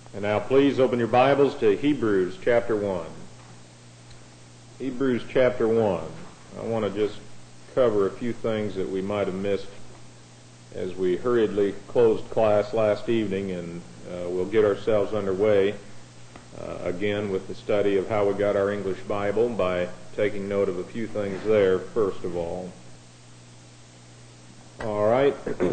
And now please open your Bibles to Hebrews chapter 1. Hebrews chapter 1. I want to just cover a few things that we might have missed as we hurriedly closed class last evening, and we'll get ourselves underway again with the study of how we got our English Bible by taking note of a few things there first of all. All right.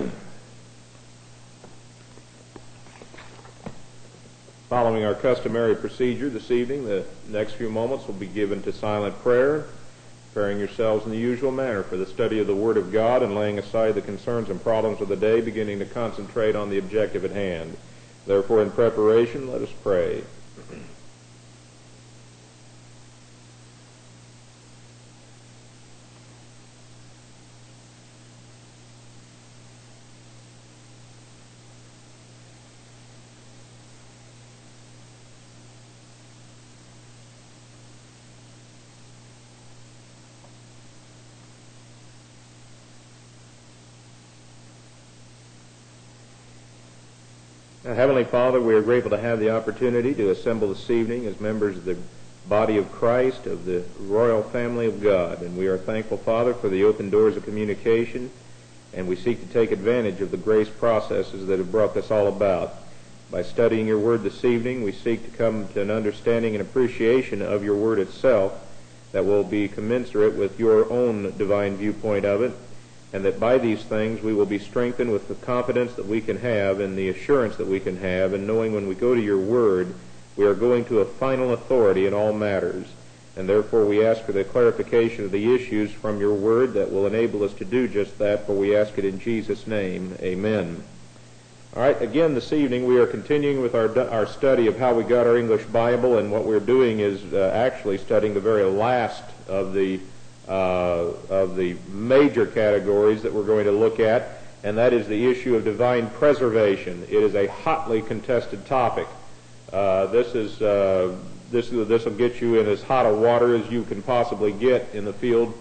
Following our customary procedure this evening, the next few moments will be given to silent prayer, preparing yourselves in the usual manner for the study of the Word of God and laying aside the concerns and problems of the day, beginning to concentrate on the objective at hand. Therefore, in preparation, let us pray. Heavenly Father, we are grateful to have the opportunity to assemble this evening as members of the body of Christ, of the royal family of God. And we are thankful, Father, for the open doors of communication, and we seek to take advantage of the grace processes that have brought this all about. By studying your Word this evening, we seek to come to an understanding and appreciation of your Word itself that will be commensurate with your own divine viewpoint of it, and that by these things we will be strengthened with the confidence that we can have and the assurance that we can have, and knowing when we go to your Word, we are going to a final authority in all matters. And therefore we ask for the clarification of the issues from your Word that will enable us to do just that, for we ask it in Jesus' name. Amen. All right, again this evening we are continuing with our study of how we got our English Bible, and what we're doing is actually studying the very last of the major categories that we're going to look at, and that is the issue of divine preservation. It is a hotly contested topic. This will get you in as hot a water as you can possibly get in the field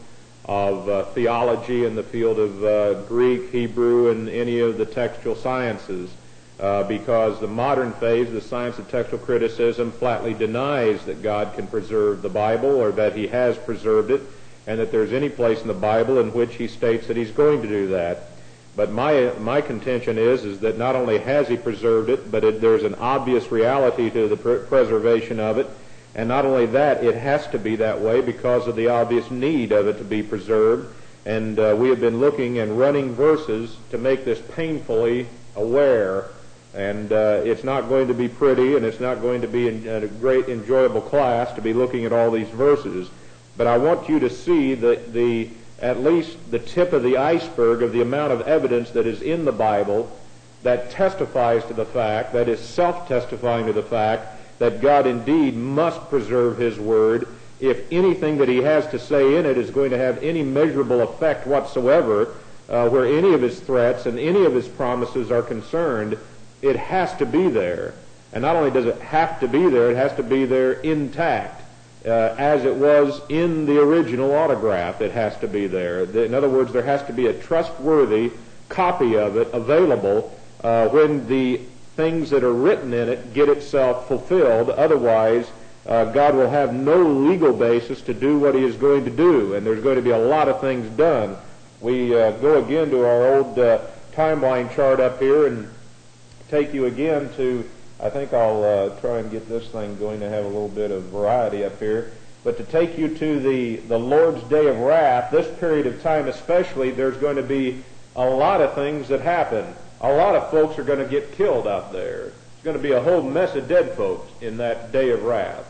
of theology, in the field of Greek, Hebrew, and any of the textual sciences, because the modern phase, the science of textual criticism, flatly denies that God can preserve the Bible, or that he has preserved it, and that there's any place in the Bible in which he states that he's going to do that. But my contention is that not only has he preserved it, but there's an obvious reality to the preservation of it, and not only that, it has to be that way because of the obvious need of it to be preserved. And we have been looking and running verses to make this painfully aware, and it's not going to be pretty, and it's not going to be a great enjoyable class to be looking at all these verses. But I want you to see that at least the tip of the iceberg of the amount of evidence that is in the Bible that testifies to the fact, that is self-testifying to the fact, that God indeed must preserve his Word. If anything that he has to say in it is going to have any measurable effect whatsoever, where any of his threats and any of his promises are concerned, it has to be there. And not only does it have to be there, it has to be there intact. As it was in the original autograph, it has to be there. In other words, there has to be a trustworthy copy of it available when the things that are written in it get itself fulfilled. Otherwise, God will have no legal basis to do what he is going to do, and there's going to be a lot of things done. We go again to our old timeline chart up here and take you again to, I think I'll try and get this thing going to have a little bit of variety up here. But to take you to the Lord's Day of Wrath, this period of time especially, there's going to be a lot of things that happen. A lot of folks are going to get killed out there. There's going to be a whole mess of dead folks in that day of wrath.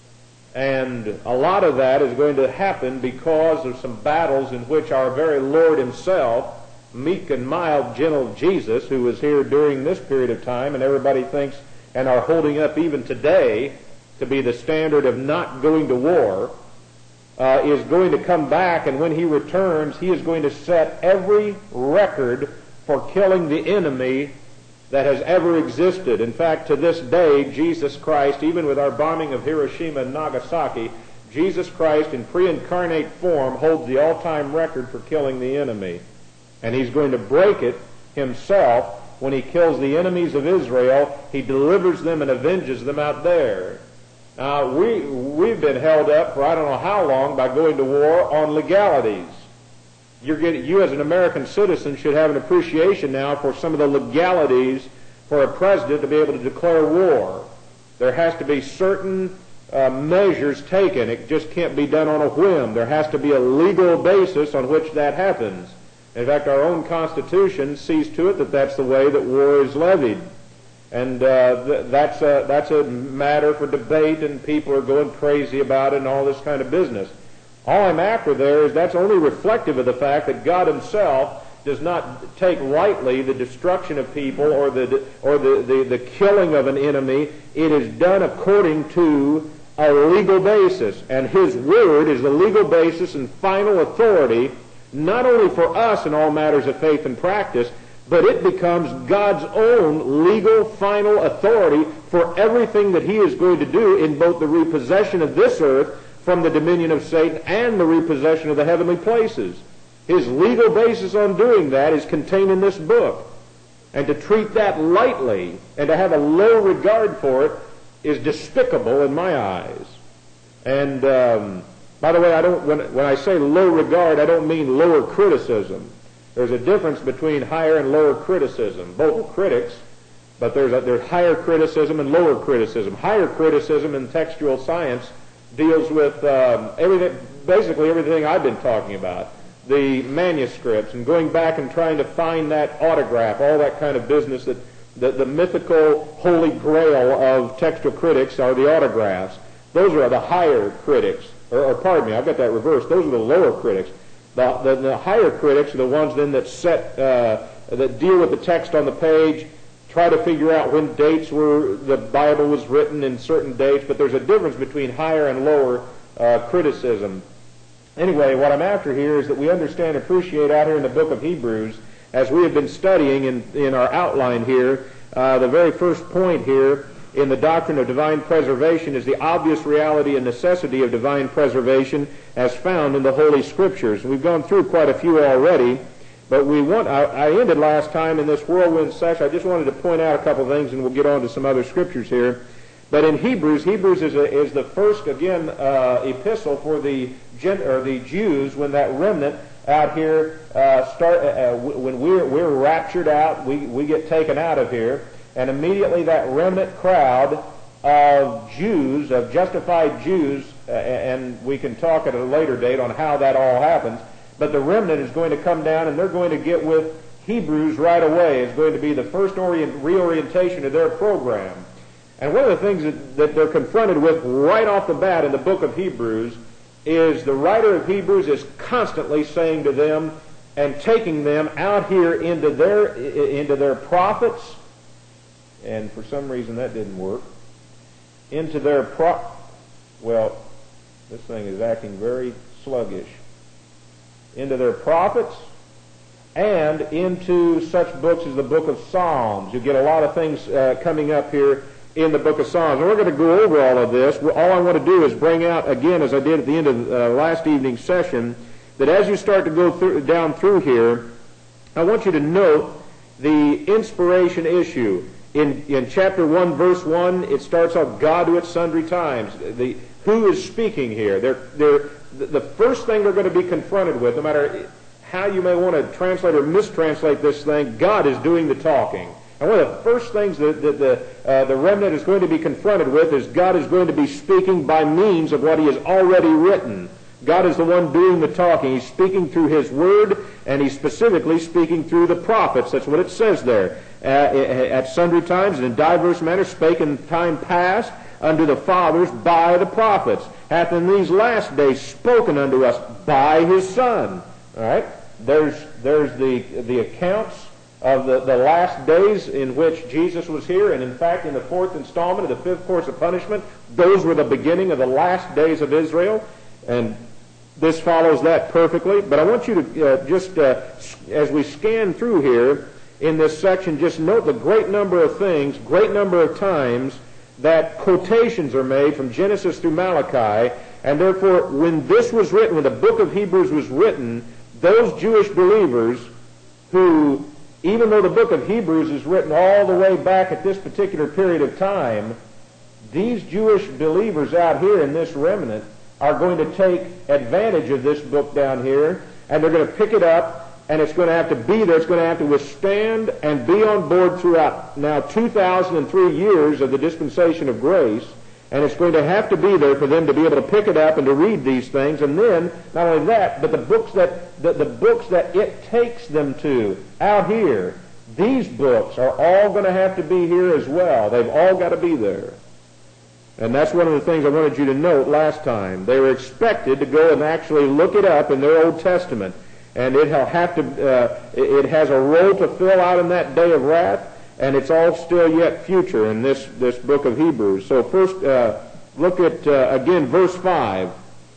And a lot of that is going to happen because of some battles in which our very Lord himself, meek and mild, gentle Jesus, who was here during this period of time, and everybody thinks and are holding up even today to be the standard of not going to war, is going to come back, and when he returns, he is going to set every record for killing the enemy that has ever existed. In fact, to this day, Jesus Christ, even with our bombing of Hiroshima and Nagasaki, Jesus Christ in pre-incarnate form holds the all-time record for killing the enemy. And he's going to break it himself when he kills the enemies of Israel, he delivers them and avenges them out there. Now, we've been held up for I don't know how long by going to war on legalities. You as an American citizen should have an appreciation now for some of the legalities for a president to be able to declare war. There has to be certain measures taken. It just can't be done on a whim. There has to be a legal basis on which that happens. In fact, our own Constitution sees to it that that's the way that war is levied. And that's a matter for debate, and people are going crazy about it and all this kind of business. All I'm after there is that's only reflective of the fact that God himself does not take lightly the destruction of people or the killing of an enemy. It is done according to a legal basis, and his word is the legal basis and final authority, not only for us in all matters of faith and practice, but it becomes God's own legal final authority for everything that he is going to do in both the repossession of this earth from the dominion of Satan and the repossession of the heavenly places. His legal basis on doing that is contained in this book. And to treat that lightly and to have a low regard for it is despicable in my eyes. And by the way, when I say low regard, I don't mean lower criticism. There's a difference between higher and lower criticism. Both are critics, but there's higher criticism and lower criticism. Higher criticism in textual science deals with basically everything I've been talking about. The manuscripts and going back and trying to find that autograph, all that kind of business. That the mythical holy grail of textual critics are the autographs. Those are the higher critics. Or pardon me, I've got that reversed. Those are the lower critics. The higher critics are the ones then that deal with the text on the page, try to figure out when dates the Bible was written in certain dates, but there's a difference between higher and lower criticism. Anyway, what I'm after here is that we understand and appreciate out here in the book of Hebrews, as we have been studying in our outline here, the very first point here in the doctrine of divine preservation is the obvious reality and necessity of divine preservation as found in the Holy Scriptures. We've gone through quite a few already, but I ended last time in this whirlwind session. I just wanted to point out a couple of things, and we'll get on to some other scriptures here. But in Hebrews is the first, again, epistle for the Jews when that remnant out here when we're raptured out, we get taken out of here. And immediately that remnant crowd of Jews, of justified Jews, and we can talk at a later date on how that all happens, but the remnant is going to come down and they're going to get with Hebrews right away. It's going to be the first reorientation of their program. And one of the things that they're confronted with right off the bat in the book of Hebrews is the writer of Hebrews is constantly saying to them and taking them out here into their prophets. And for some reason that didn't work. Into their this thing is acting very sluggish. Into their prophets and into such books as the book of Psalms. You get a lot of things coming up here in the book of Psalms. And we're going to go over all of this. All I want to do is bring out, again, as I did at the end of last evening's session, that as you start to go down through here, I want you to note the inspiration issue. In chapter 1, verse 1, it starts off, God to at sundry times. Who is speaking here? The first thing they're going to be confronted with, no matter how you may want to translate or mistranslate this thing, God is doing the talking. And one of the first things that the remnant is going to be confronted with is God is going to be speaking by means of what he has already written. God is the one doing the talking. He's speaking through his word, and he's specifically speaking through the prophets. That's what it says there. At sundry times and in diverse manners spake in time past unto the fathers by the prophets, hath in these last days spoken unto us by his Son. All right? There's the accounts of the last days in which Jesus was here, and in fact in the fourth installment of the fifth course of punishment, those were the beginning of the last days of Israel, and this follows that perfectly. But I want you to as we scan through here in this section, just note the great number of things, great number of times that quotations are made from Genesis through Malachi, and therefore when this was written, when the book of Hebrews was written, those Jewish believers who even though the book of Hebrews is written all the way back at this particular period of time, these Jewish believers out here in this remnant are going to take advantage of this book down here, and they're going to pick it up, and it's going to have to be there. It's going to have to withstand and be on board throughout now 2,003 years of the dispensation of grace, and it's going to have to be there for them to be able to pick it up and to read these things. And then, not only that, but the books that it takes them to out here, these books are all going to have to be here as well. They've all got to be there. And that's one of the things I wanted you to note last time. They were expected to go and actually look it up in their Old Testament. And it has a role to fill out in that day of wrath, and it's all still yet future in this book of Hebrews. So first, look at, again, verse 5.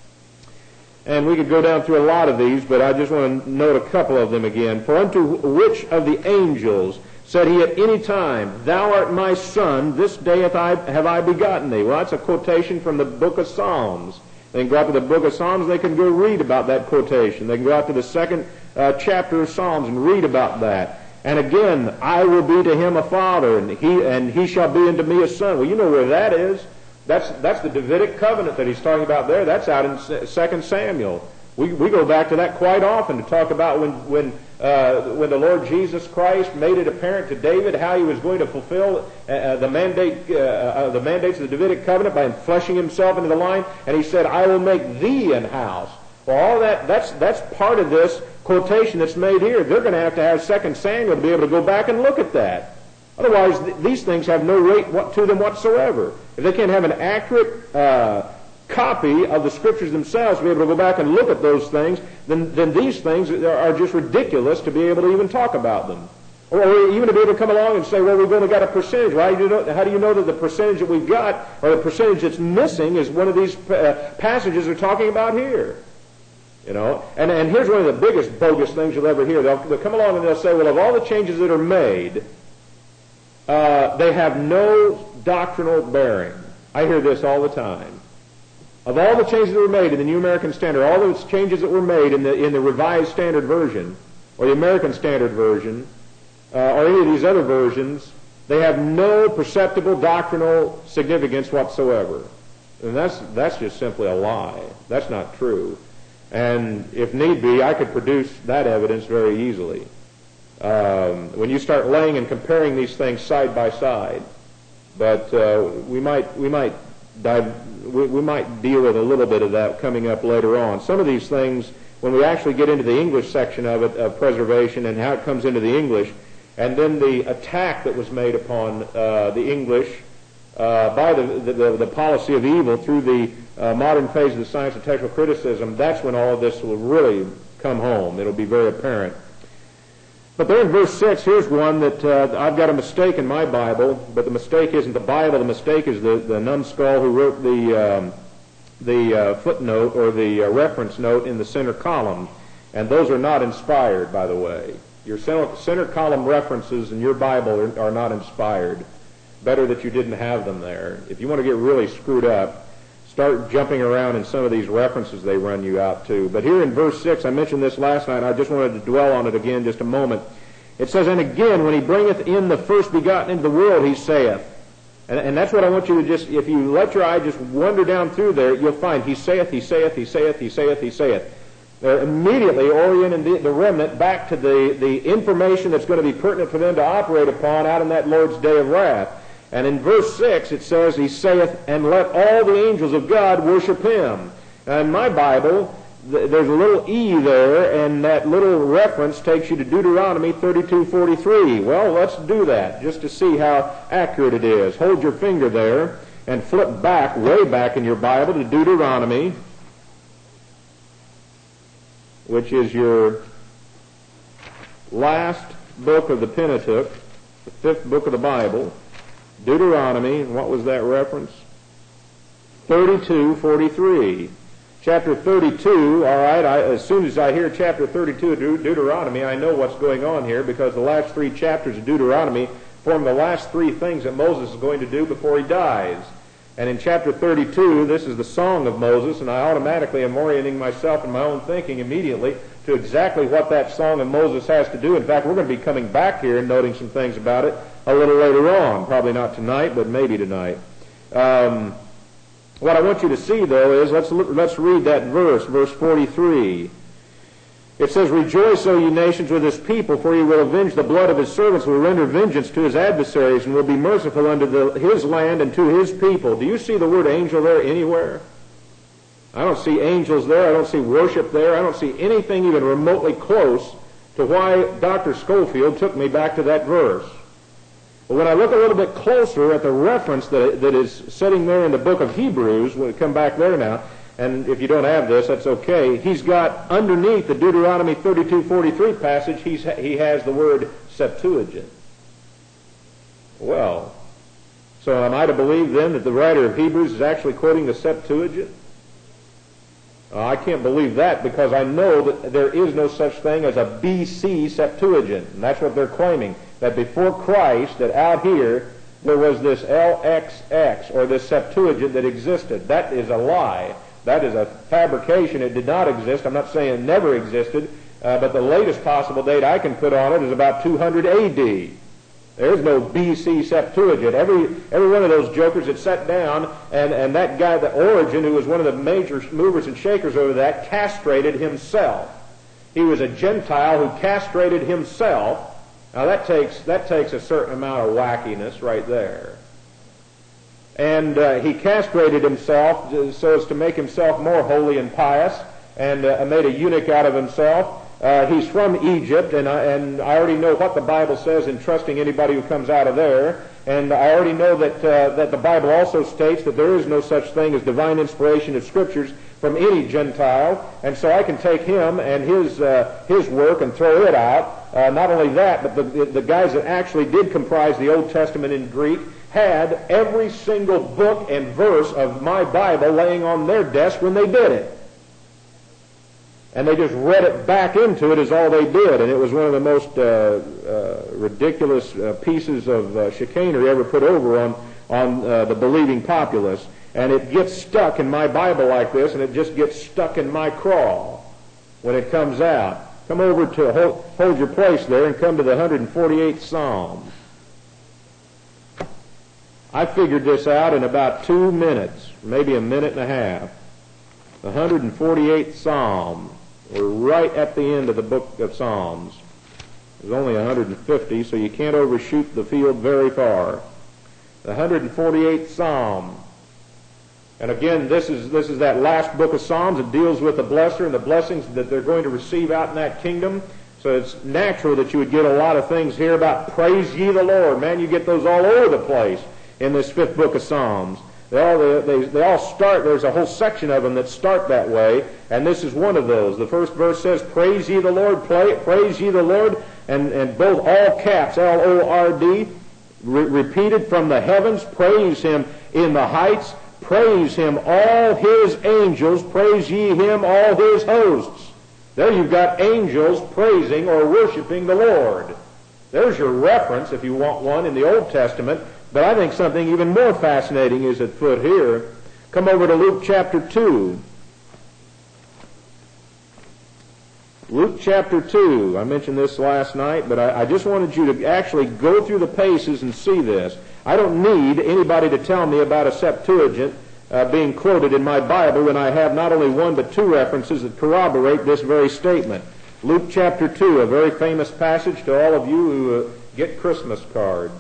And we could go down through a lot of these, but I just want to note a couple of them again. For unto which of the angels said he at any time, Thou art my son, this day have I begotten thee? Well, that's a quotation from the book of Psalms. They can go out to the book of Psalms, they can go read about that quotation. They can go out to the second chapter of Psalms and read about that. And again, I will be to him a father, and he shall be unto me a son. Well, you know where that is. That's the Davidic covenant that he's talking about there. That's out in 2 Samuel. We go back to that quite often to talk about when the Lord Jesus Christ made it apparent to David how he was going to fulfill the mandates of the Davidic covenant by fleshing himself into the line, and he said, I will make thee an house. Well, all that's part of this quotation that's made here. They're going to have 2 Samuel to be able to go back and look at that. Otherwise, these things have no weight to them whatsoever. If they can't have an accurate copy of the Scriptures themselves to be able to go back and look at those things, then these things are just ridiculous to be able to even talk about them. Or even to be able to come along and say, well, we've only got a percentage. Well, how do you know that the percentage that we've got, or the percentage that's missing, is one of these passages they're talking about here? You know, and here's one of the biggest bogus things you'll ever hear. They'll come along and they'll say, well, of all the changes that are made, they have no doctrinal bearing. I hear this all the time. Of all the changes that were made in the New American Standard, all those changes that were made in the Revised Standard Version, or the American Standard Version, or any of these other versions, they have no perceptible doctrinal significance whatsoever. And that's just simply a lie. That's not true. And if need be, I could produce that evidence very easily. When you start laying and comparing these things side by side, but we might deal with a little bit of that coming up later on. Some of these things, when we actually get into the English section of it, of preservation and how it comes into the English, and then the attack that was made upon the English by the policy of evil through the modern phase of the science of textual criticism, that's when all of this will really come home. It'll be very apparent. But there in verse 6, here's one that I've got a mistake in my Bible, but the mistake isn't the Bible. The mistake is the numbskull who wrote the footnote or the reference note in the center column. And those are not inspired, by the way. Your center column references in your Bible are not inspired. Better that you didn't have them there. If you want to get really screwed up, start jumping around in some of these references they run you out to. But here in verse 6, I mentioned this last night, and I just wanted to dwell on it again just a moment. It says, And again, when he bringeth in the first begotten into the world, he saith. And that's what I want you to just, if you let your eye just wander down through there, you'll find, he saith, he saith, he saith, he saith, he saith. They're immediately orienting the remnant back to the information that's going to be pertinent for them to operate upon out in that Lord's day of wrath. And in verse 6 it says, He saith, And let all the angels of God worship him. Now in my Bible, there's a little E there, and that little reference takes you to Deuteronomy 32:43. Well, let's do that, just to see how accurate it is. Hold your finger there, and flip back, way back in your Bible, to Deuteronomy, which is your last book of the Pentateuch, the fifth book of the Bible. Deuteronomy, and what was that reference? 32:43. Chapter 32, all right, as soon as I hear chapter 32 of Deuteronomy, I know what's going on here, because the last three chapters of Deuteronomy form the last three things that Moses is going to do before he dies. And in chapter 32, this is the song of Moses, and I automatically am orienting myself in my own thinking immediately to exactly what that Song of Moses has to do. In fact, we're going to be coming back here and noting some things about it a little later on. Probably not tonight, but maybe tonight. What I want you to see, though, is let's read that verse 43. It says, "Rejoice, O ye nations, with his people, for he will avenge the blood of his servants, will render vengeance to his adversaries, and will be merciful unto his land and to his people." Do you see the word angel there anywhere? I don't see angels there. I don't see worship there. I don't see anything even remotely close to why Dr. Schofield took me back to that verse. But when I look a little bit closer at the reference that is sitting there in the book of Hebrews, we'll come back there now, and if you don't have this, that's okay. He's got underneath the Deuteronomy 32:43 passage, he has the word Septuagint. Well, so am I to believe then that the writer of Hebrews is actually quoting the Septuagint? I can't believe that, because I know that there is no such thing as a BC Septuagint, and that's what they're claiming, that before Christ, that out here, there was this LXX, or this Septuagint that existed. That is a lie. That is a fabrication. It did not exist. I'm not saying it never existed, but the latest possible date I can put on it is about 200 AD. There's no BC Septuagint. Every one of those jokers that sat down, and that guy, the Origen, who was one of the major movers and shakers over that, castrated himself. He was a Gentile who castrated himself. Now that takes a certain amount of wackiness right there. And he castrated himself so as to make himself more holy and pious, and made a eunuch out of himself. He's from Egypt, and I already know what the Bible says in trusting anybody who comes out of there. And I already know that the Bible also states that there is no such thing as divine inspiration of Scriptures from any Gentile. And so I can take him and his work and throw it out. Not only that, but the guys that actually did comprise the Old Testament in Greek had every single book and verse of my Bible laying on their desk when they did it. And they just read it back into it is all they did. And it was one of the most ridiculous pieces of chicanery ever put over on the believing populace. And it gets stuck in my Bible like this, and it just gets stuck in my craw when it comes out. Come over to, hold your place there, and come to the 148th Psalm. I figured this out in about 2 minutes, maybe a minute and a half. The 148th Psalm. We're right at the end of the book of Psalms. There's only 150, so you can't overshoot the field very far. The 148th Psalm. And again, this is that last book of Psalms. It deals with the blesser and the blessings that they're going to receive out in that kingdom. So it's natural that you would get a lot of things here about praise ye the Lord. Man, you get those all over the place in this 5th book of Psalms. They all start, there's a whole section of them that start that way, and this is one of those. The first verse says, praise ye the Lord, praise ye the Lord, and both all caps, L-O-R-D, repeated from the heavens, praise him in the heights, praise him all his angels, praise ye him all his hosts. There you've got angels praising or worshiping the Lord. There's your reference, if you want one, in the Old Testament. But I think something even more fascinating is at foot here. Come over to Luke chapter 2. Luke chapter 2. I mentioned this last night, but I just wanted you to actually go through the paces and see this. I don't need anybody to tell me about a Septuagint being quoted in my Bible when I have not only one but two references that corroborate this very statement. Luke chapter 2, a very famous passage to all of you who get Christmas cards.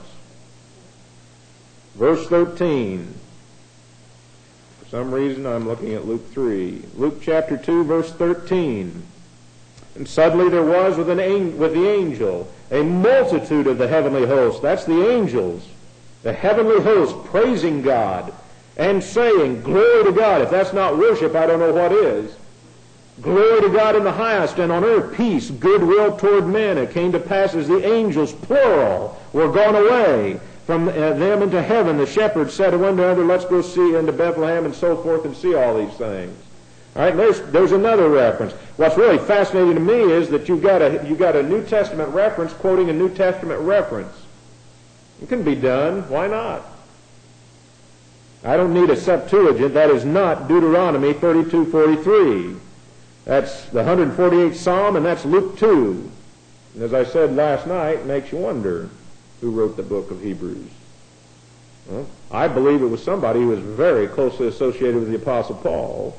Verse 13. For some reason I'm looking at Luke 3. Luke chapter 2, verse 13. And suddenly there was with the angel a multitude of the heavenly host. That's the angels. The heavenly host praising God and saying, glory to God. If that's not worship, I don't know what is. Glory to God in the highest, and on earth peace, goodwill toward men. It came to pass as the angels, plural, were gone away from them into heaven. The shepherds said to one another, let's go see into Bethlehem and so forth and see all these things. All right, there's another reference. What's really fascinating to me is that you've got a New Testament reference quoting a New Testament reference. It can be done. Why not? I don't need a Septuagint. That is not Deuteronomy 32:43. That's the 148th Psalm, and that's Luke 2. And as I said last night, it makes you wonder who wrote the book of Hebrews. Well, I believe it was somebody who was very closely associated with the Apostle Paul.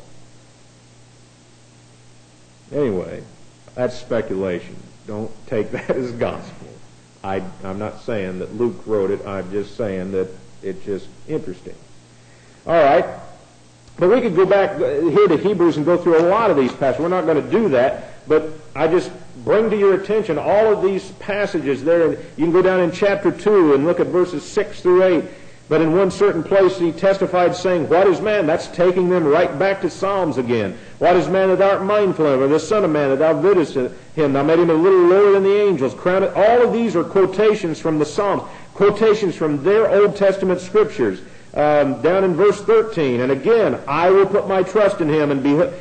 Anyway, that's speculation. Don't take that as gospel. I'm not saying that Luke wrote it. I'm just saying that it's just interesting. All right. But we could go back here to Hebrews and go through a lot of these passages. We're not going to do that, but I just bring to your attention all of these passages there. And you can go down in chapter 2 and look at verses 6 through 8. But in one certain place he testified, saying, "What is man?" That's taking them right back to Psalms again. "What is man that thou art mindful of, or the son of man that thou videst him? Thou made him a little lower than the angels. Crowned." All of these are quotations from the Psalms, quotations from their Old Testament scriptures. Down in verse 13, "And again, I will put my trust in him, and behold,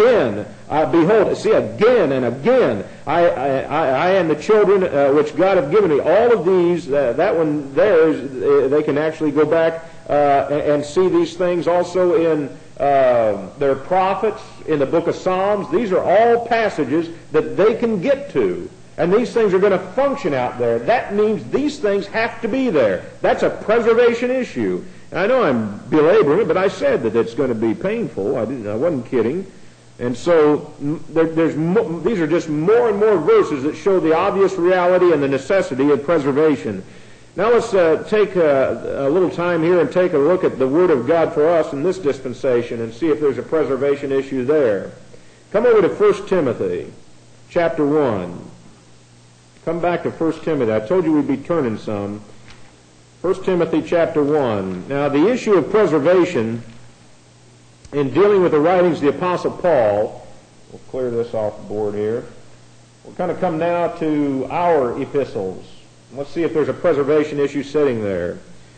see, again and again, I and the children which God hath given me." All of these, that one there, they can actually go back and see these things also in their prophets, in the book of Psalms. These are all passages that they can get to. And these things are going to function out there. That means these things have to be there. That's a preservation issue. I know I'm belaboring it, but I said that it's going to be painful. I wasn't kidding. And so these are just more and more verses that show the obvious reality and the necessity of preservation. Now let's take a little time here and take a look at the Word of God for us in this dispensation and see if there's a preservation issue there. Come over to 1 Timothy chapter 1. Come back to 1 Timothy. I told you we'd be turning some. 1 Timothy chapter 1. Now, the issue of preservation in dealing with the writings of the Apostle Paul, we'll clear this off the board here. We'll kind of come now to our epistles. Let's see if there's a preservation issue sitting there.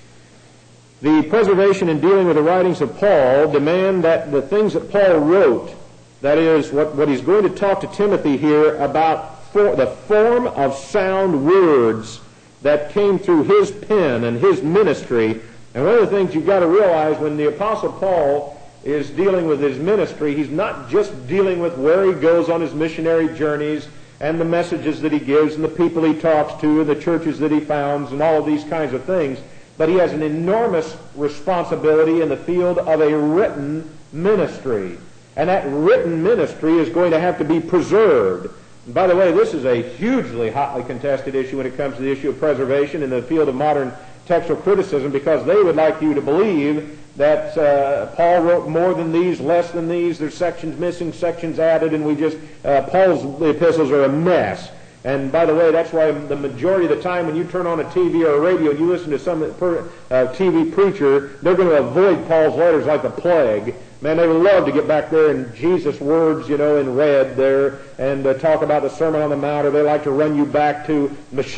The preservation in dealing with the writings of Paul demand that the things that Paul wrote, that is, what he's going to talk to Timothy here about, the form of sound words that came through his pen and his ministry. And one of the things you've got to realize when the Apostle Paul is dealing with his ministry, he's not just dealing with where he goes on his missionary journeys and the messages that he gives and the people he talks to and the churches that he founds and all of these kinds of things, but he has an enormous responsibility in the field of a written ministry. And that written ministry is going to have to be preserved. And by the way, this is a hugely hotly contested issue when it comes to the issue of preservation in the field of modern textual criticism, because they would like you to believe that Paul wrote more than these, less than these, there's sections missing, sections added, and Paul's epistles are a mess. And by the way, that's why the majority of the time when you turn on a TV or a radio and you listen to some TV preacher, they're going to avoid Paul's letters like the plague. Man, they would love to get back there in Jesus' words, in red there, and talk about the Sermon on the Mount, or they like to run you back to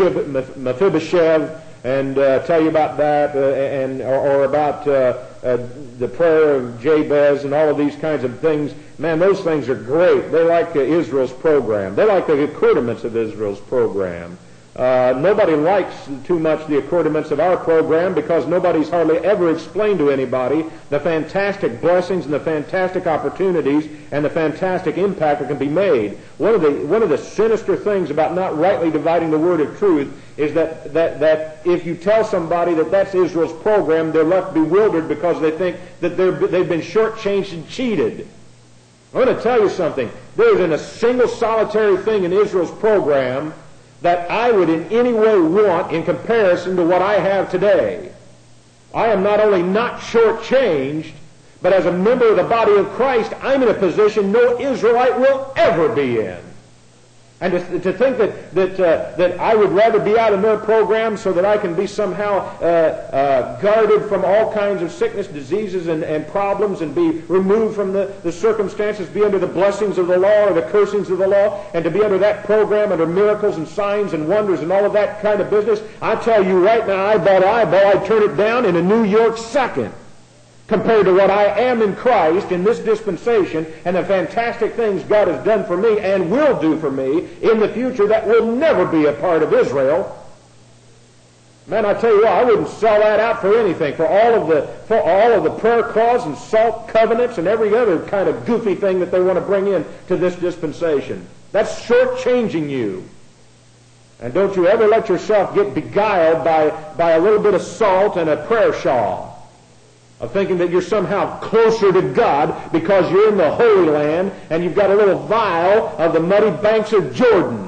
Mephibosheth and tell you about that, or about the prayer of Jabez and all of these kinds of things. Man, those things are great. They like Israel's program. They like the accoutrements of Israel's program. Nobody likes too much the accoutrements of our program because nobody's hardly ever explained to anybody the fantastic blessings and the fantastic opportunities and the fantastic impact that can be made. One of the sinister things about not rightly dividing the word of truth is that if you tell somebody that that's Israel's program, they're left bewildered because they think that they've been shortchanged and cheated. I'm going to tell you something. There isn't a single solitary thing in Israel's program that I would in any way want in comparison to what I have today. I am not only not shortchanged, but as a member of the body of Christ, I'm in a position no Israelite will ever be in. And to think that I would rather be out in their program so that I can be somehow guarded from all kinds of sickness, diseases, and problems, and be removed from the circumstances, be under the blessings of the law or the cursings of the law, and to be under that program, under miracles and signs and wonders and all of that kind of business, I tell you right now, eyeball to eyeball, I'd turn it down in a New York second, compared to what I am in Christ in this dispensation and the fantastic things God has done for me and will do for me in the future that will never be a part of Israel. Man, I tell you what, I wouldn't sell that out for anything, for all of the prayer clause and salt covenants and every other kind of goofy thing that they want to bring in to this dispensation. That's shortchanging you. And don't you ever let yourself get beguiled by a little bit of salt and a prayer shawl, of thinking that you're somehow closer to God because you're in the Holy Land and you've got a little vial of the muddy banks of Jordan.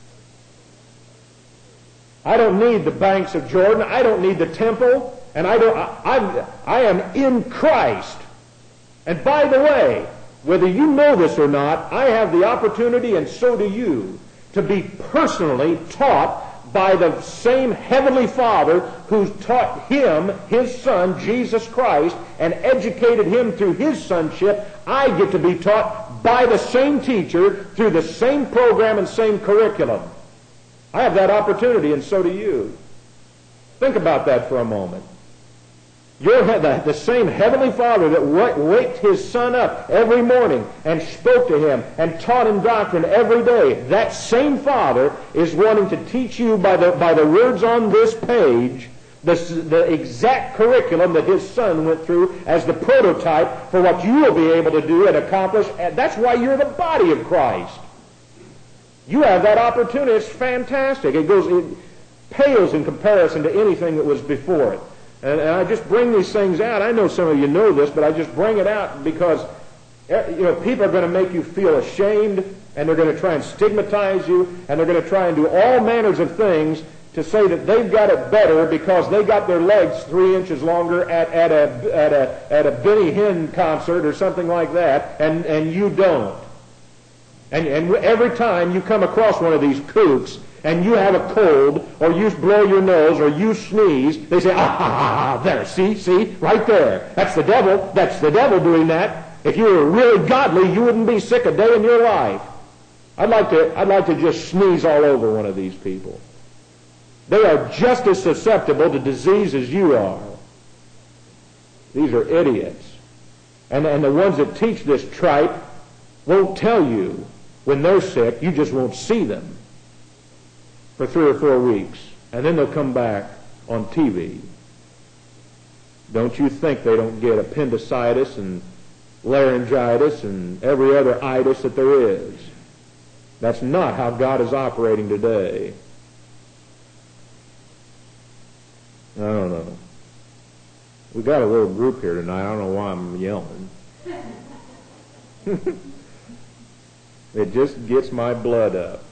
I don't need the banks of Jordan. I don't need the temple. And I am in Christ. And by the way, whether you know this or not, I have the opportunity, and so do you, to be personally taught by the same Heavenly Father who taught him, his Son, Jesus Christ, and educated him through his sonship. I get to be taught by the same teacher through the same program and same curriculum. I have that opportunity, and so do you. Think about that for a moment. You're the same Heavenly Father that waked his Son up every morning and spoke to him and taught him doctrine every day. That same Father is wanting to teach you by the words on this page the exact curriculum that his Son went through as the prototype for what you will be able to do and accomplish. And that's why you're the body of Christ. You have that opportunity. It's fantastic. It pales in comparison to anything that was before it. And I just bring these things out. I know some of you know this, but I just bring it out because people are going to make you feel ashamed, and they're going to try and stigmatize you, and they're going to try and do all manners of things to say that they've got it better because they got their legs 3 inches longer at a Benny Hinn concert or something like that, and you don't. And every time you come across one of these kooks and you have a cold or you blow your nose or you sneeze, they say, there, see, right there. That's the devil. That's the devil doing that. If you were really godly, you wouldn't be sick a day in your life. I'd like to just sneeze all over one of these people. They are just as susceptible to disease as you are. These are idiots. And the ones that teach this tripe won't tell you when they're sick. You just won't see them for 3 or 4 weeks. And then they'll come back on TV. Don't you think they don't get appendicitis and laryngitis and every other itis that there is? That's not how God is operating today. I don't know. We got a little group here tonight. I don't know why I'm yelling. It just gets my blood up.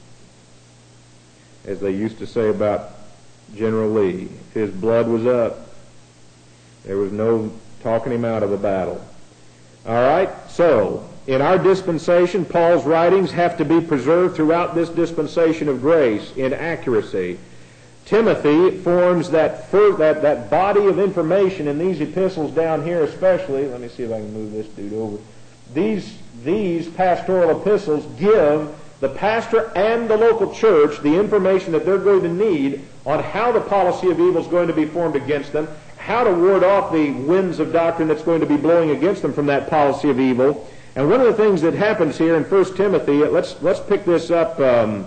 As they used to say about General Lee, if his blood was up, there was no talking him out of a battle. All right, so in our dispensation, Paul's writings have to be preserved throughout this dispensation of grace in accuracy. Timothy forms that body of information in these epistles down here especially. Let me see if I can move this dude over. These pastoral epistles give the pastor and the local church the information that they're going to need on how the policy of evil is going to be formed against them, how to ward off the winds of doctrine that's going to be blowing against them from that policy of evil. And one of the things that happens here in 1 Timothy, let's pick this up.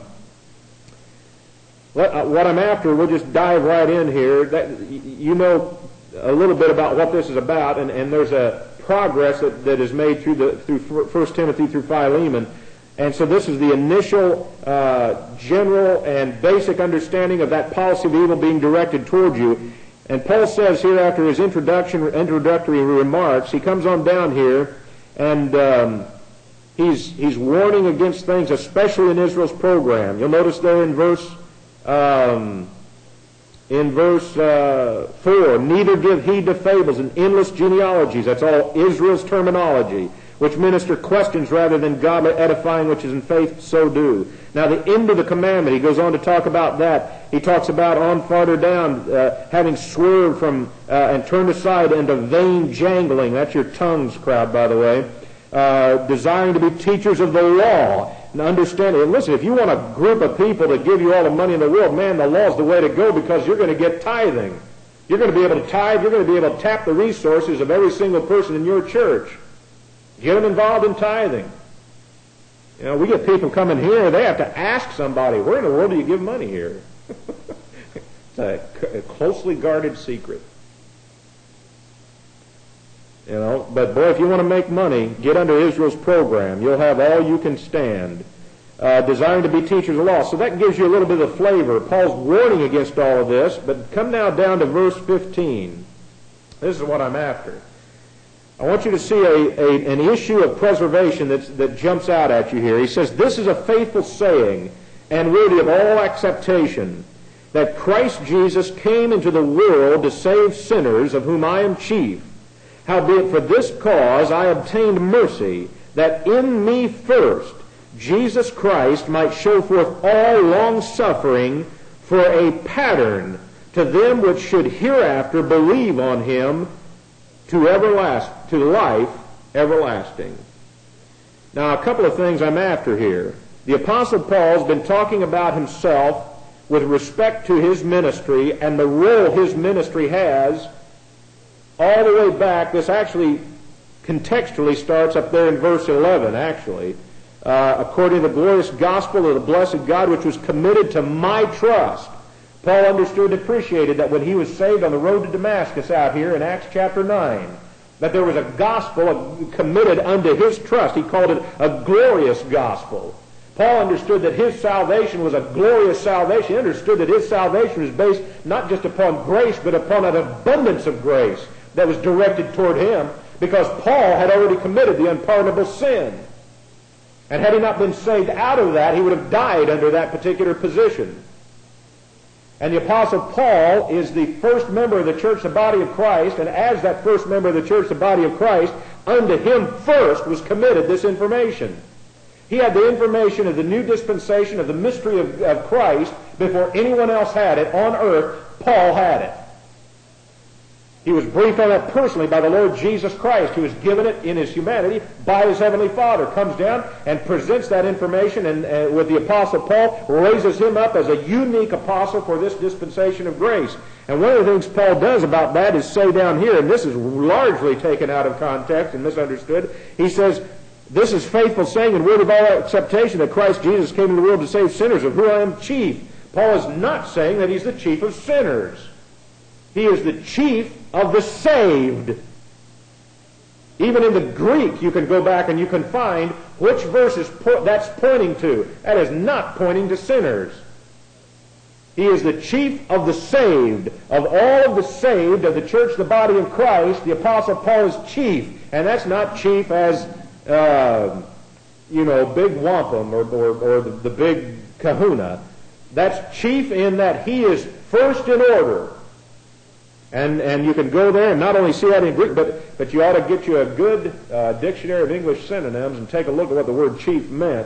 What I'm after, we'll just dive right in here. You know a little bit about what this is about, and there's a progress that is made through 1 Timothy through Philemon. And so this is the initial general and basic understanding of that policy of evil being directed toward you. And Paul says here after his introductory remarks, he comes on down here and he's warning against things, especially in Israel's program. You'll notice there in verse 4, neither give heed to fables and endless genealogies. That's all Israel's terminology, which minister questions rather than godly edifying, which is in faith, so do. Now the end of the commandment, he goes on to talk about that. He talks about on farther down, having swerved from and turned aside into vain jangling. That's your tongues crowd, by the way. Desiring to be teachers of the law. And understand it. And listen, if you want a group of people to give you all the money in the world, man, the law's the way to go because you're going to get tithing. You're going to be able to tithe. You're going to be able to tap the resources of every single person in your church. Get them involved in tithing. You know, we get people coming here, they have to ask somebody, where in the world do you give money here? It's a closely guarded secret. You know, but boy, if you want to make money, get under Israel's program. You'll have all you can stand. Desiring to be teachers of law. So that gives you a little bit of flavor. Paul's warning against all of this, but come now down to verse 15. This is what I'm after. I want you to see an issue of preservation that jumps out at you here. He says, "This is a faithful saying and worthy of all acceptation, that Christ Jesus came into the world to save sinners, of whom I am chief. Howbeit for this cause I obtained mercy, that in me first Jesus Christ might show forth all long-suffering for a pattern to them which should hereafter believe on him to life everlasting." Now, a couple of things I'm after here. The Apostle Paul's been talking about himself with respect to his ministry and the role his ministry has all the way back. This actually contextually starts up there in verse 11, actually. According to the glorious gospel of the blessed God, which was committed to my trust. Paul understood and appreciated that when he was saved on the road to Damascus out here in Acts chapter 9, that there was a gospel committed unto his trust. He called it a glorious gospel. Paul understood that his salvation was a glorious salvation. He understood that his salvation was based not just upon grace, but upon an abundance of grace that was directed toward him, because Paul had already committed the unpardonable sin. And had he not been saved out of that, he would have died under that particular position. And the Apostle Paul is the first member of the church, the body of Christ, and as that first member of the church, the body of Christ, unto him first was committed this information. He had the information of the new dispensation of the mystery of Christ before anyone else had it on earth. Paul had it. He was briefed on that personally by the Lord Jesus Christ, who was given it in his humanity by his heavenly Father. Comes down and presents that information, and with the Apostle Paul, raises him up as a unique apostle for this dispensation of grace. And one of the things Paul does about that is say down here, and this is largely taken out of context and misunderstood, he says, "This is faithful saying and worthy of all acceptation, that Christ Jesus came into the world to save sinners, of whom I am chief." Paul is not saying that he's the chief of sinners. He is the chief of the saved. Even in the Greek, you can go back and you can find which verse that's pointing to. That is not pointing to sinners. He is the chief of the saved. Of all of the saved of the church, the body of Christ, the Apostle Paul is chief. And that's not chief as, big wampum or the big kahuna. That's chief in that he is first in order. And you can go there and not only see that in Greek, but you ought to get you a good dictionary of English synonyms and take a look at what the word chief meant,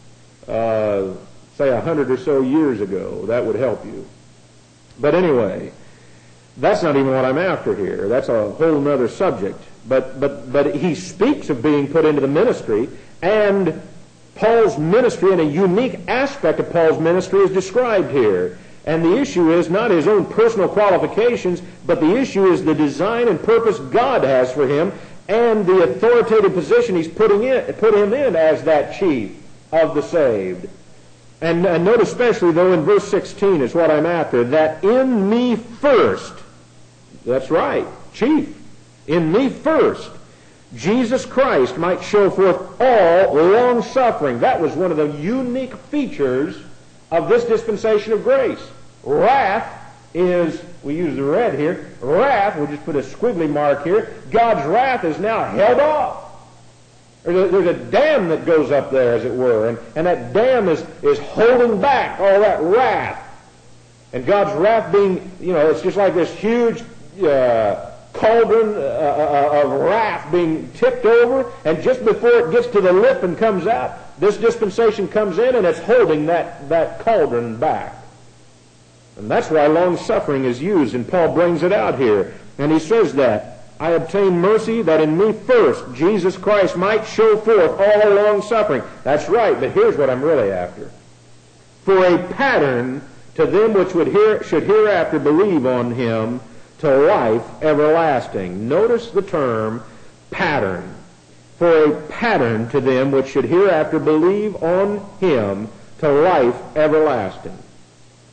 say 100 or so years ago. That would help you. But anyway, that's not even what I'm after here. That's a whole other subject. But he speaks of being put into the ministry, and Paul's ministry and a unique aspect of Paul's ministry is described here. And the issue is not his own personal qualifications, but the issue is the design and purpose God has for him and the authoritative position he's put him in as that chief of the saved. And note especially, though, in verse 16 is what I'm after, that in me first, that's right, chief, in me first, Jesus Christ might show forth all long-suffering. That was one of the unique features of this dispensation of grace. Wrath is, we use the red here, wrath, we'll just put a squiggly mark here, God's wrath is now held off. There's a dam that goes up there, as it were, and that dam is holding back all that wrath. And God's wrath being, it's just like this huge cauldron of wrath being tipped over, and just before it gets to the lip and comes out, this dispensation comes in and it's holding that cauldron back. And that's why long-suffering is used, and Paul brings it out here. And he says that, I obtain mercy that in me first Jesus Christ might show forth all long-suffering. That's right, but here's what I'm really after. For a pattern to them which should hereafter believe on him to life everlasting. Notice the term pattern. For a pattern to them which should hereafter believe on him to life everlasting.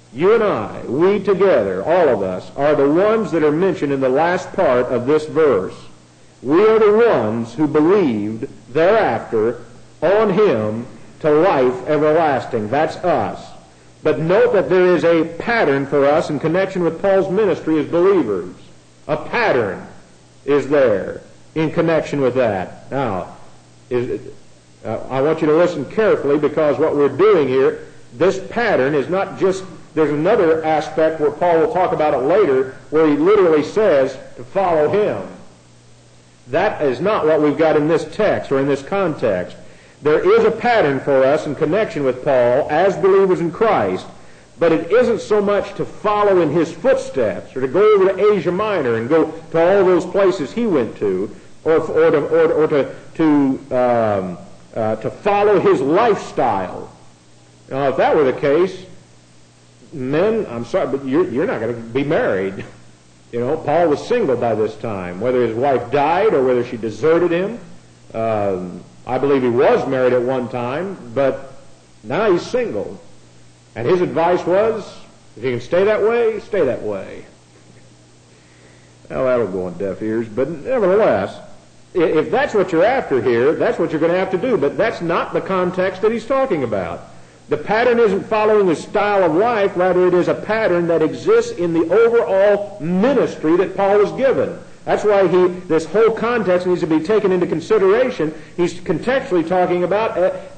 You and I, we together, all of us, are the ones that are mentioned in the last part of this verse. We are the ones who believed thereafter on Him to life everlasting. That's us. But note that there is a pattern for us in connection with Paul's ministry as believers. A pattern is there in connection with that. Now, I want you to listen carefully, because what we're doing here, this pattern is not just, there's another aspect where Paul will talk about it later, where he literally says to follow him. That is not what we've got in this text or in this context. There is a pattern for us in connection with Paul as believers in Christ, but it isn't so much to follow in his footsteps or to go over to Asia Minor and go to all those places he went to, or to follow his lifestyle. Now, if that were the case, men, I'm sorry, but you're not going to be married. You know, Paul was single by this time, whether his wife died or whether she deserted him. I believe he was married at one time, but now he's single. And his advice was, if you can stay that way, stay that way. Well, that'll go on deaf ears, but nevertheless, if that's what you're after here, that's what you're going to have to do. But that's not the context that he's talking about. The pattern isn't following the style of life, rather it is a pattern that exists in the overall ministry that Paul was given. That's why this whole context needs to be taken into consideration. He's contextually talking about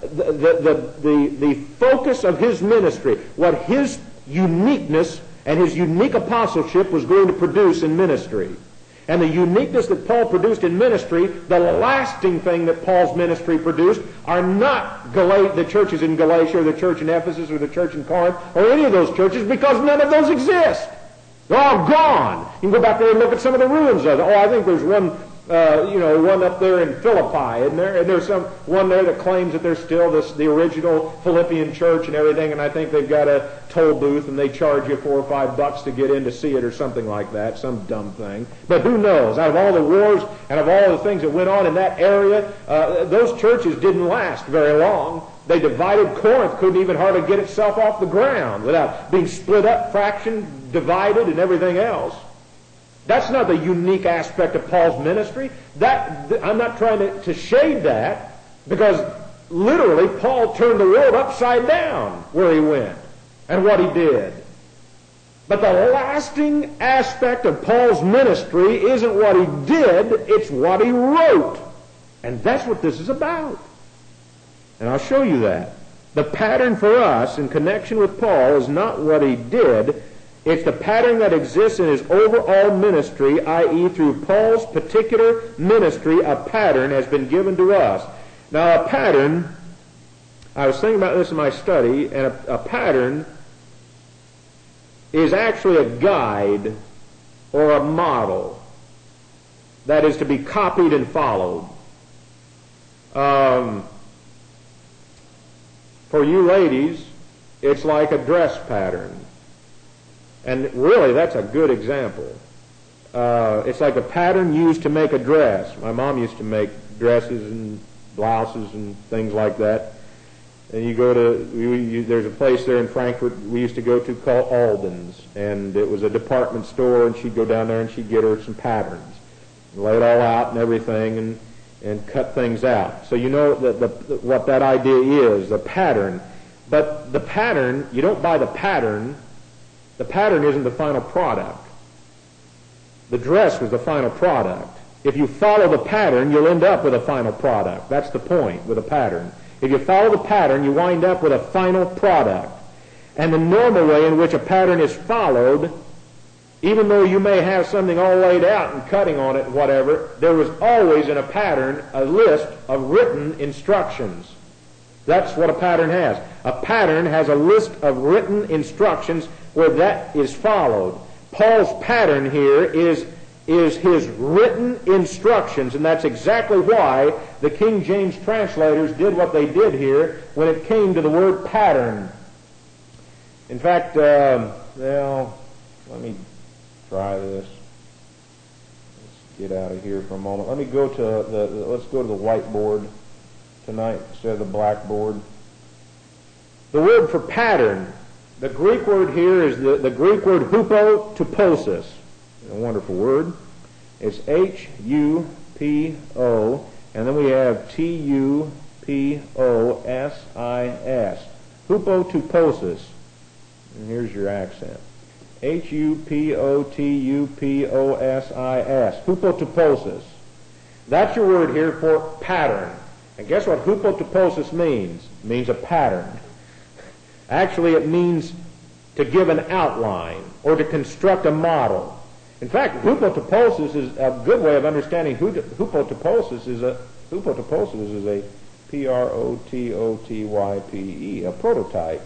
the focus of his ministry, what his uniqueness and his unique apostleship was going to produce in ministry. And the uniqueness that Paul produced in ministry, the lasting thing that Paul's ministry produced, are not the churches in Galatia or the church in Ephesus or the church in Corinth or any of those churches, because none of those exist. They're all gone. You can go back there and look at some of the ruins of it. Oh, I think there's one up there in Philippi, isn't there? And there's one there that claims that there's still the original Philippian church and everything, and I think they've got a toll booth and they charge you $4 or $5 to get in to see it or something like that, some dumb thing. But who knows? Out of all the wars and of all the things that went on in that area, those churches didn't last very long. They divided. Corinth couldn't even hardly get itself off the ground without being split up, fractioned, divided, and everything else. That's not the unique aspect of Paul's ministry. I'm not trying to shade that, because literally Paul turned the world upside down where he went and what he did. But the lasting aspect of Paul's ministry isn't what he did, it's what he wrote. And that's what this is about. And I'll show you that. The pattern for us in connection with Paul is not what he did. It's the pattern that exists in his overall ministry, i.e. through Paul's particular ministry, a pattern has been given to us. Now, a pattern, I was thinking about this in my study, and a pattern is actually a guide or a model that is to be copied and followed. For you ladies, it's like a dress pattern. And really, that's a good example. It's like a pattern used to make a dress. My mom used to make dresses and blouses and things like that. And you go to, there's a place there in Frankfurt we used to go to called Alden's. And it was a department store, and she'd go down there and she'd get her some patterns. And lay it all out and everything and cut things out. So you know what that idea is, the pattern. But the pattern, you don't buy the pattern. The pattern isn't the final product. The dress was the final product. If you follow the pattern, you'll end up with a final product. That's the point with a pattern. If you follow the pattern, you wind up with a final product. And the normal way in which a pattern is followed, even though you may have something all laid out and cutting on it, whatever, there was always in a pattern a list of written instructions. That's what a pattern has. A pattern has a list of written instructions where that is followed. Paul's pattern here is his written instructions, and that's exactly why the King James translators did what they did here when it came to the word pattern. In fact, let me try this. Let's get out of here for a moment. Let's go to the whiteboard tonight instead of the blackboard. The word for pattern, The Greek word here is the Greek word hupotuposis. A wonderful word. It's H-U-P-O, and then we have T-U-P-O-S-I-S. Hupotuposis. And here's your accent. H-U-P-O-T-U-P-O-S-I-S. Hupotuposis. That's your word here for pattern. And guess what hupotuposis means? It means a pattern. Actually, it means to give an outline or to construct a model. In fact, hupotuposis is a good way of understanding hupotuposis is a P-R-O-T-O-T-Y-P-E, a prototype.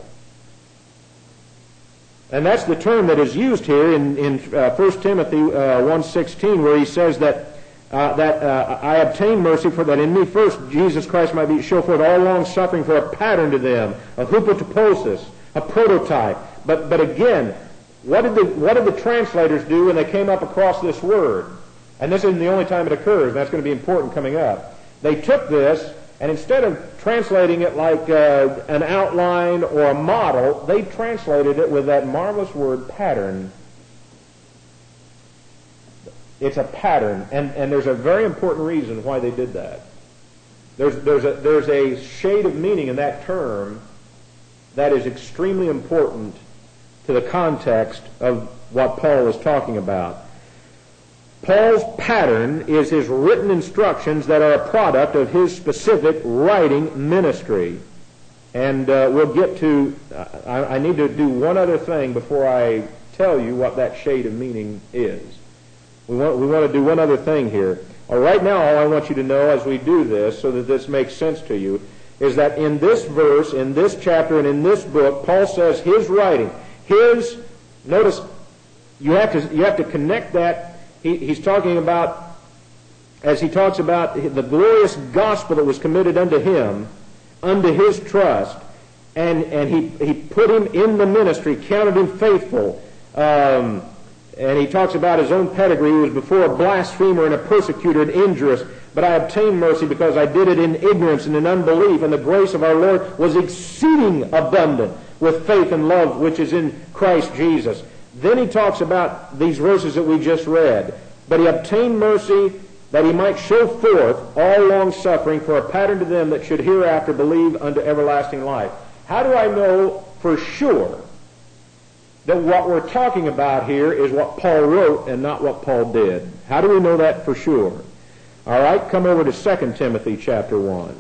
And that's the term that is used here in 1 Timothy 1:16, where he says that I obtain mercy for that in me first Jesus Christ might show forth all long suffering for a pattern to them, a hupotuposis, a prototype. But again, what did the translators do when they came up across this word? And this isn't the only time it occurs, and that's going to be important coming up. They took this, and instead of translating it like an outline or a model, they translated it with that marvelous word pattern. It's a pattern, and there's a very important reason why they did that. There's a shade of meaning in that term that is extremely important to the context of what Paul is talking about. Paul's pattern is his written instructions that are a product of his specific writing ministry. And we'll get to, I need to do one other thing before I tell you what that shade of meaning is. We want to do one other thing here. Right now, all I want you to know as we do this, so that this makes sense to you, is that in this verse, in this chapter, and in this book, Paul says his writing, notice, you have to connect that. He's talking about, as he talks about the glorious gospel that was committed unto him, unto his trust, and he put him in the ministry, counted him faithful, and he talks about his own pedigree. He was before a blasphemer and a persecutor and injurious, but I obtained mercy because I did it in ignorance and in unbelief, and the grace of our Lord was exceeding abundant with faith and love which is in Christ Jesus. Then he talks about these verses that we just read. But he obtained mercy that he might show forth all long suffering for a pattern to them that should hereafter believe unto everlasting life. How do I know for sure that what we're talking about here is what Paul wrote and not what Paul did? How do we know that for sure? All right, come over to 2 Timothy chapter 1.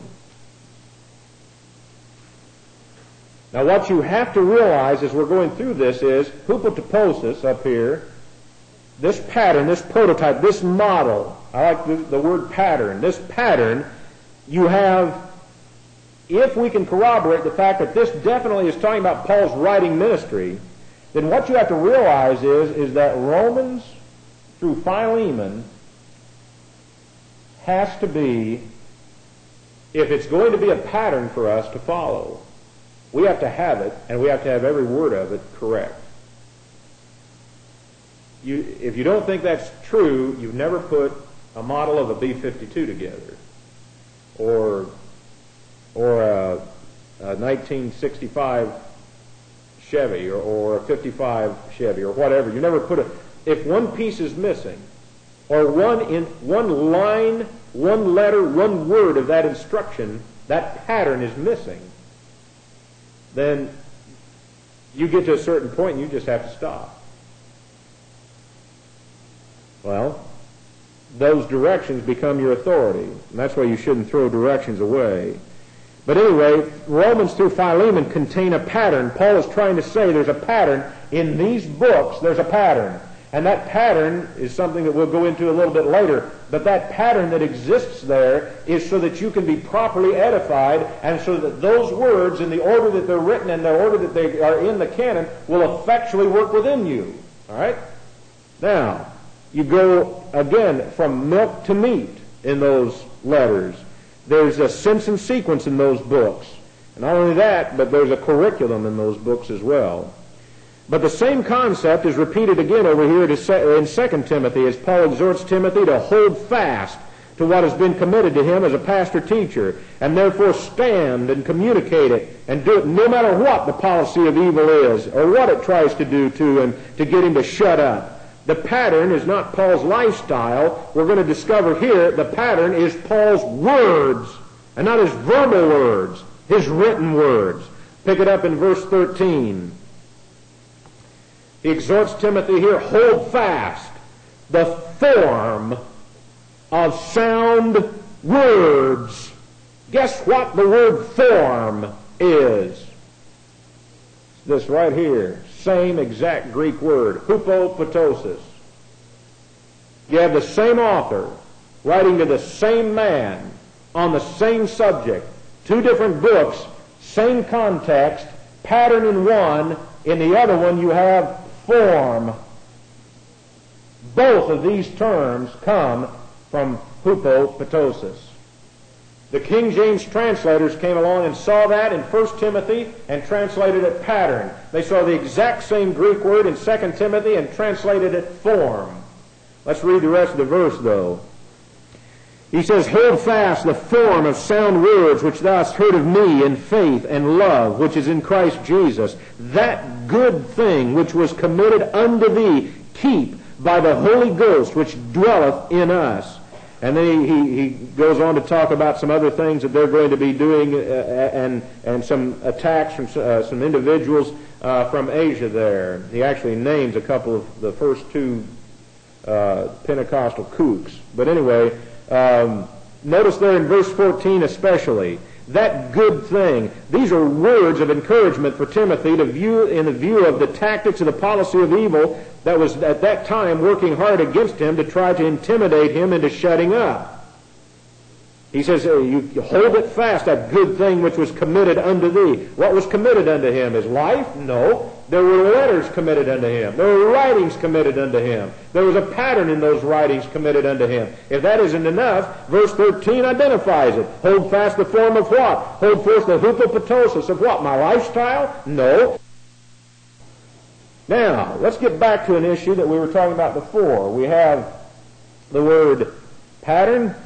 Now what you have to realize as we're going through this is hupotuposis up here, this pattern, this prototype, this model. I like the word pattern. This pattern, you have, if we can corroborate the fact that this definitely is talking about Paul's writing ministry, then what you have to realize is that Romans through Philemon has to be, if it's going to be a pattern for us to follow, we have to have it, and we have to have every word of it correct. If you don't think that's true, you've never put a model of a B-52 together, or a 1965 Chevy, or a 55 Chevy, or whatever. You never put if one piece is missing, or one line, one letter, one word of that instruction, that pattern is missing, then you get to a certain point and you just have to stop. Well, those directions become your authority, and that's why you shouldn't throw directions away. But anyway, Romans through Philemon contain a pattern. Paul is trying to say there's a pattern. In these books, there's a pattern. And that pattern is something that we'll go into a little bit later. But that pattern that exists there is so that you can be properly edified, and so that those words, in the order that they're written and the order that they are in the canon, will effectually work within you. All right? Now, you go, again, from milk to meat in those letters. There's a sense and sequence in those books. And not only that, but there's a curriculum in those books as well. But the same concept is repeated again over here in 2 Timothy, as Paul exhorts Timothy to hold fast to what has been committed to him as a pastor-teacher, and therefore stand and communicate it and do it no matter what the policy of evil is or what it tries to do to him to get him to shut up. The pattern is not Paul's lifestyle. We're going to discover here the pattern is Paul's words, and not his verbal words, his written words. Pick it up in verse 13. He exhorts Timothy here, hold fast the form of sound words. Guess what the word form is? This right here. Same exact Greek word, hupopotosis. You have the same author writing to the same man on the same subject. Two different books, same context, pattern in one. In the other one you have form. Both of these terms come from hupopotosis. The King James translators came along and saw that in 1 Timothy and translated it pattern. They saw the exact same Greek word in 2 Timothy and translated it form. Let's read the rest of the verse, though. He says, hold fast the form of sound words which thou hast heard of me in faith and love, which is in Christ Jesus. That good thing which was committed unto thee, keep by the Holy Ghost which dwelleth in us. And then he goes on to talk about some other things that they're going to be doing and some attacks from some individuals from Asia there. He actually names a couple of the first two Pentecostal kooks. But anyway, notice there in verse 14 especially, that good thing. These are words of encouragement for Timothy to view in the view of the tactics of the policy of evil that was at that time working hard against him to try to intimidate him into shutting up. He says, you hold it fast, that good thing which was committed unto thee. What was committed unto him? His life? No. There were letters committed unto him. There were writings committed unto him. There was a pattern in those writings committed unto him. If that isn't enough, verse 13 identifies it. Hold fast the form of what? Hold fast the hupopotosis of what? My lifestyle? No. Now, let's get back to an issue that we were talking about before. We have the word pattern,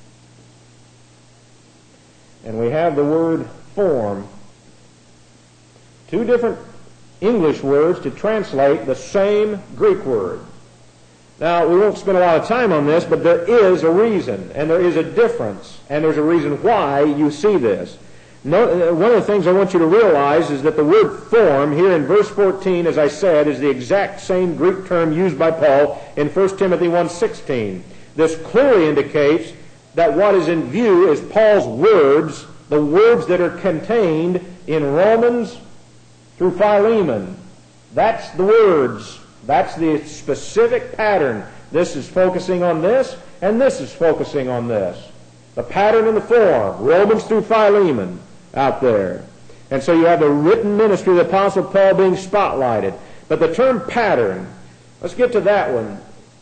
and we have the word form. Two different English words to translate the same Greek word. Now, we won't spend a lot of time on this, but there is a reason, and there is a difference, and there's a reason why you see this. One of the things I want you to realize is that the word form here in verse 14, as I said, is the exact same Greek term used by Paul in 1 Timothy 1:16. This clearly indicates that what is in view is Paul's words, the words that are contained in Romans through Philemon. That's the words. That's the specific pattern. This is focusing on this, and this is focusing on this. The pattern and the form, Romans through Philemon out there. And so you have the written ministry of the Apostle Paul being spotlighted. But the term pattern, let's get to that one.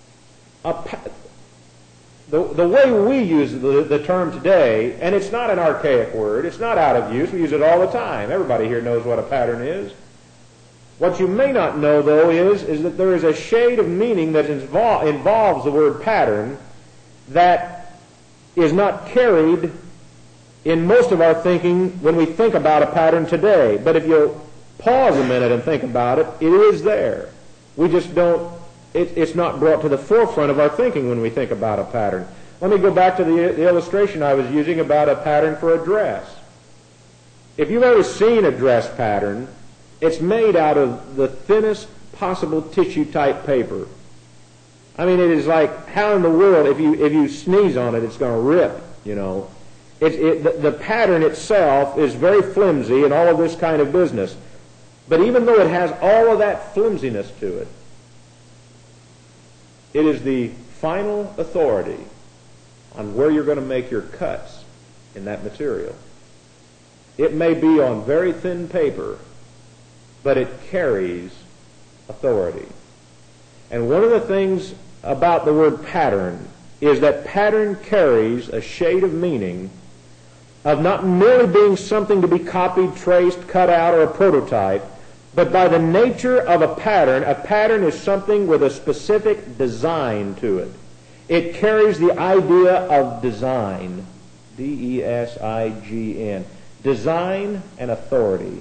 The way we use the term today, and it's not an archaic word, it's not out of use, we use it all the time. Everybody here knows what a pattern is. What you may not know, though, is that there is a shade of meaning that involves the word pattern that is not carried in most of our thinking when we think about a pattern today. But if you pause a minute and think about it, it is there. We just don't, it's not brought to the forefront of our thinking when we think about a pattern. Let me go back to the illustration I was using about a pattern for a dress. If you've ever seen a dress pattern, it's made out of the thinnest possible tissue-type paper. I mean, it is like, how in the world, if you sneeze on it, it's going to rip, you know. The pattern itself is very flimsy and all of this kind of business. But even though it has all of that flimsiness to it, it is the final authority on where you're going to make your cuts in that material. It may be on very thin paper, but it carries authority. And one of the things about the word pattern is that pattern carries a shade of meaning of not merely being something to be copied, traced, cut out, or a prototype, but by the nature of a pattern is something with a specific design to it. It carries the idea of design. D-E-S-I-G-N. Design and authority.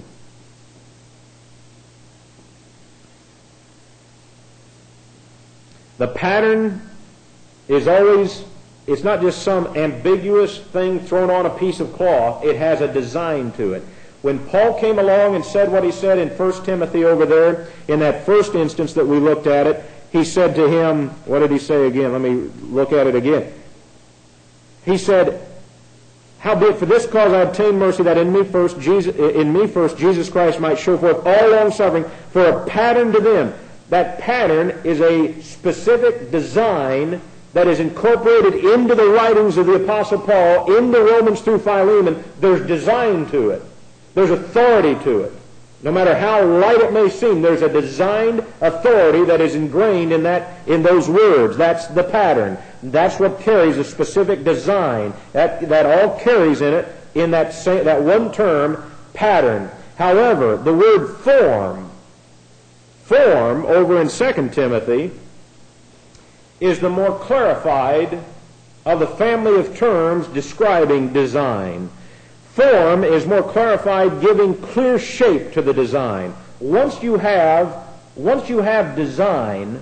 The pattern is always, it's not just some ambiguous thing thrown on a piece of cloth. It has a design to it. When Paul came along and said what he said in 1 Timothy over there, in that first instance that we looked at it, he said to him, what did he say again? Let me look at it again. He said, howbeit for this cause I obtained mercy, that in me first Jesus Christ might show forth all long suffering for a pattern to them. That pattern is a specific design that is incorporated into the writings of the Apostle Paul, into Romans through Philemon. There's design to it. There's authority to it. No matter how light it may seem, there's a designed authority that is ingrained in those words. That's the pattern. That's what carries a specific design. That all carries in it, in that one term, pattern. However, the word form over in 2 Timothy is the more clarified of the family of terms describing design. Form is more clarified, giving clear shape to the design. Once you have design,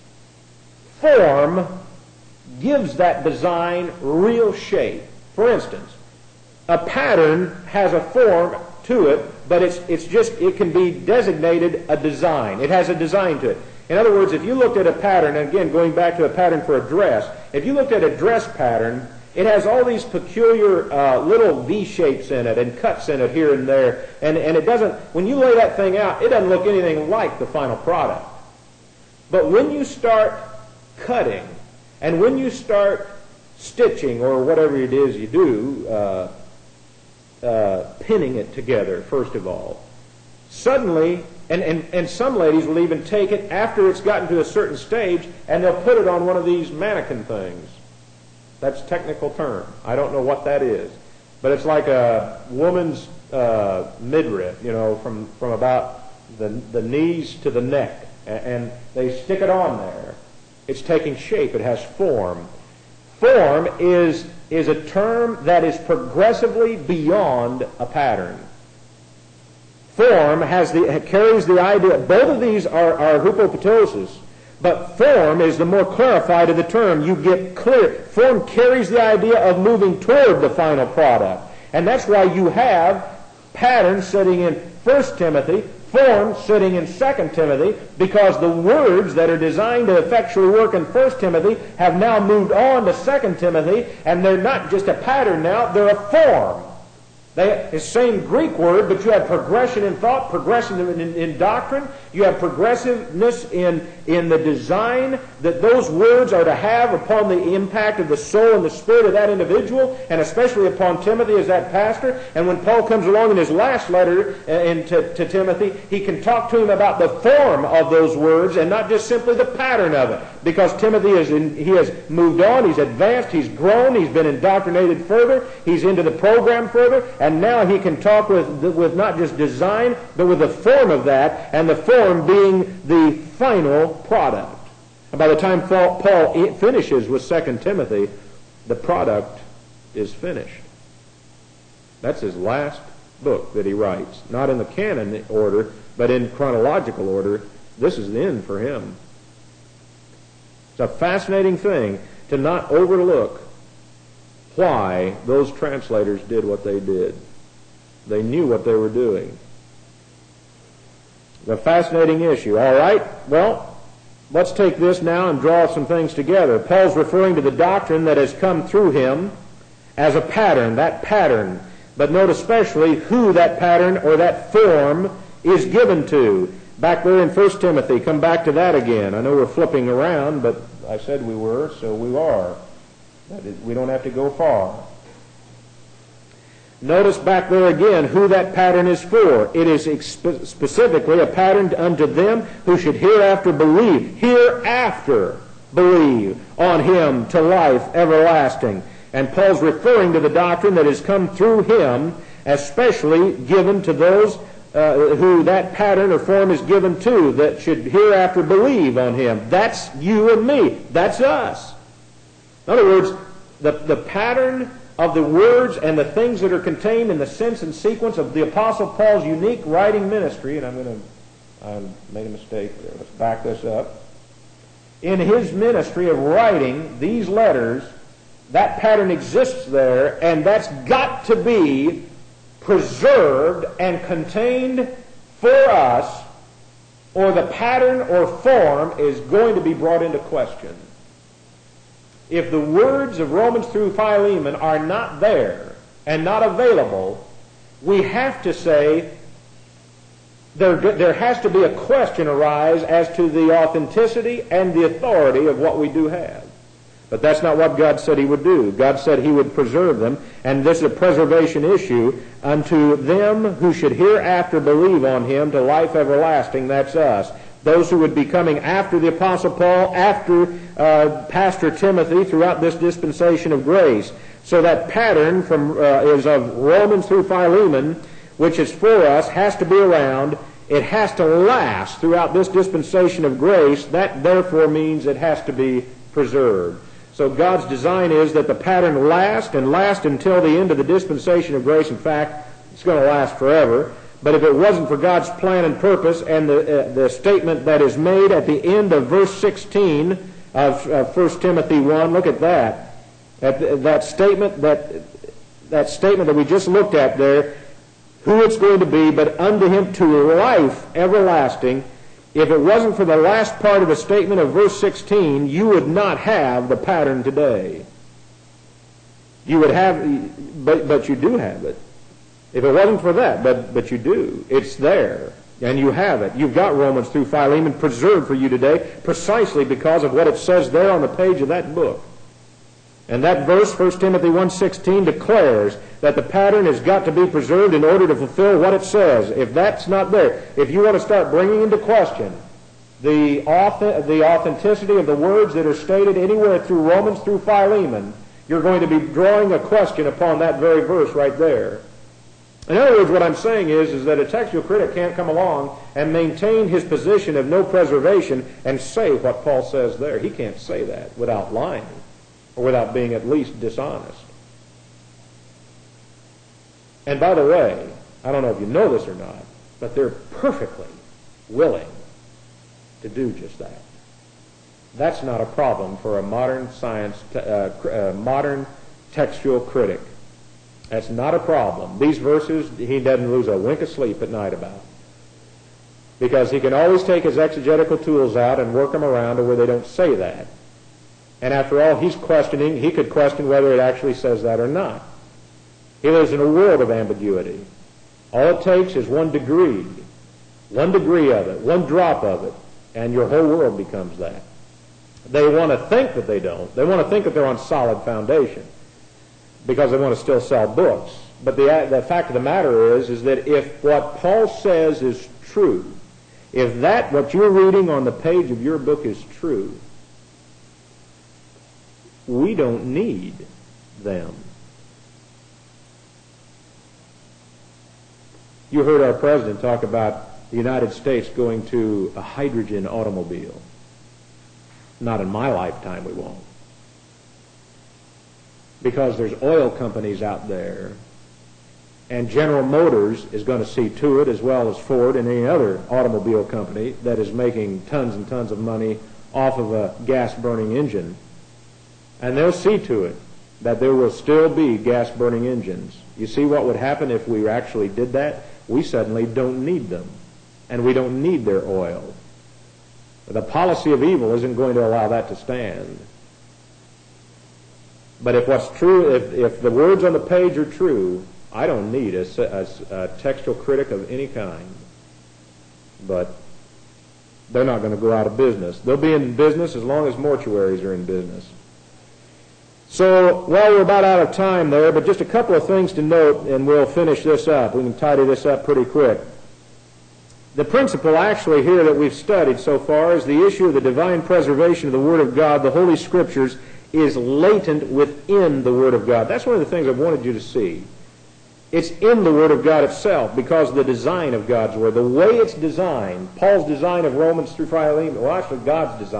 form gives that design real shape. For instance, a pattern has a form to it, but it can be designated a design. It has a design to it. In other words, if you looked at a pattern, and again going back to a pattern for a dress, if you looked at a dress pattern, it has all these peculiar little V-shapes in it and cuts in it here and there. And it doesn't, when you lay that thing out, it doesn't look anything like the final product. But when you start cutting and when you start stitching or whatever it is you do, pinning it together, first of all, suddenly, and some ladies will even take it after it's gotten to a certain stage and they'll put it on one of these mannequin things. That's a technical term. I don't know what that is. But it's like a woman's midriff, from about the knees to the neck. And they stick it on there. It's taking shape. It has form. Form is a term that is progressively beyond a pattern. Form carries the idea, both of these are hypopotosis, but form is the more clarified of the term. You get clear. Form carries the idea of moving toward the final product. And that's why you have pattern sitting in 1 Timothy, form sitting in 2 Timothy, because the words that are designed to effectually work in 1 Timothy have now moved on to 2 Timothy, and they're not just a pattern now, they're a form. It's the same Greek word, but you have progression in thought, progression in doctrine. You have progressiveness in the design that those words are to have upon the impact of the soul and the spirit of that individual, and especially upon Timothy as that pastor. And when Paul comes along in his last letter to Timothy, he can talk to him about the form of those words and not just simply the pattern of it. Because Timothy has moved on, he's advanced, he's grown, he's been indoctrinated further, he's into the program further, and now he can talk with not just design, but with the form of that, and the form being the final product. And by the time Paul finishes with 2 Timothy, the product is finished. That's his last book that he writes. Not in the canon order, but in chronological order. This is the end for him. It's a fascinating thing to not overlook why those translators did what they did. They knew what they were doing. It's a fascinating issue. All right, well, let's take this now and draw some things together. Paul's referring to the doctrine that has come through him as a pattern, that pattern. But note especially who that pattern or that form is given to. Back there in 1 Timothy, come back to that again. I know we're flipping around, but I said we were, so we are. We don't have to go far. Notice back there again who that pattern is for. It is specifically a pattern unto them who should hereafter believe on him to life everlasting. And Paul's referring to the doctrine that has come through him, especially given to those who that pattern or form is given to, that should hereafter believe on him. That's you and me. That's us. In other words, the pattern of the words and the things that are contained in the sense and sequence of the Apostle Paul's unique writing ministry, and I made a mistake there. Let's back this up. In his ministry of writing these letters, that pattern exists there, and that's got to be preserved and contained for us, or the pattern or form is going to be brought into question. If the words of Romans through Philemon are not there and not available, we have to say there has to be a question arise as to the authenticity and the authority of what we do have. But that's not what God said He would do. God said He would preserve them, and this is a preservation issue unto them who should hereafter believe on Him to life everlasting. That's us. Those who would be coming after the Apostle Paul, after Pastor Timothy, throughout this dispensation of grace. So that pattern is of Romans through Philemon, which is for us, has to be around. It has to last throughout this dispensation of grace. That therefore means it has to be preserved. So God's design is that the pattern last and last until the end of the dispensation of grace. In fact, it's going to last forever. But if it wasn't for God's plan and purpose and the statement that is made at the end of verse 16 of 1 Timothy 1, look at that. That statement that we just looked at there, who it's going to be, but unto Him to life everlasting. If it wasn't for the last part of the statement of verse 16, you would not have the pattern today. You would have, but you do have it. If it wasn't for that, but you do. It's there, and you have it. You've got Romans through Philemon preserved for you today precisely because of what it says there on the page of that book. And that verse, 1 Timothy 1:16, declares that the pattern has got to be preserved in order to fulfill what it says. If that's not there, if you want to start bringing into question the authenticity of the words that are stated anywhere through Romans through Philemon, you're going to be drawing a question upon that very verse right there. In other words, what I'm saying is that a textual critic can't come along and maintain his position of no preservation and say what Paul says there. He can't say that without lying or without being at least dishonest. And by the way, I don't know if you know this or not, but they're perfectly willing to do just that. That's not a problem for a modern modern textual critic. That's not a problem. These verses, he doesn't lose a wink of sleep at night about. Because he can always take his exegetical tools out and work them around to where they don't say that. And after all, he's questioning, he could question whether it actually says that or not. He lives in a world of ambiguity. All it takes is one degree of it, one drop of it, and your whole world becomes that. They want to think that they don't. They want to think that they're on solid foundation because they want to still sell books. But the fact of the matter is that if what Paul says is true, if that, what you're reading on the page of your book is true, we don't need them. You heard our president talk about the United States going to a hydrogen automobile. Not in my lifetime we won't. Because there's oil companies out there, and General Motors is going to see to it, as well as Ford and any other automobile company that is making tons and tons of money off of a gas-burning engine. And they'll see to it that there will still be gas-burning engines. You see what would happen if we actually did that? We suddenly don't need them, and we don't need their oil. The policy of evil isn't going to allow that to stand. But if what's true, if the words on the page are true, I don't need a textual critic of any kind. But they're not going to go out of business. They'll be in business as long as mortuaries are in business. So, well, we're about out of time there, but just a couple of things to note, and we'll finish this up. We can tidy this up pretty quick. The principle actually here that we've studied so far is the issue of the divine preservation of the Word of God, the Holy Scriptures, is latent within the Word of God. That's one of the things I wanted you to see. It's in the Word of God itself because of the design of God's Word. The way it's designed, Paul's design of Romans through Philemon, well, actually God's design,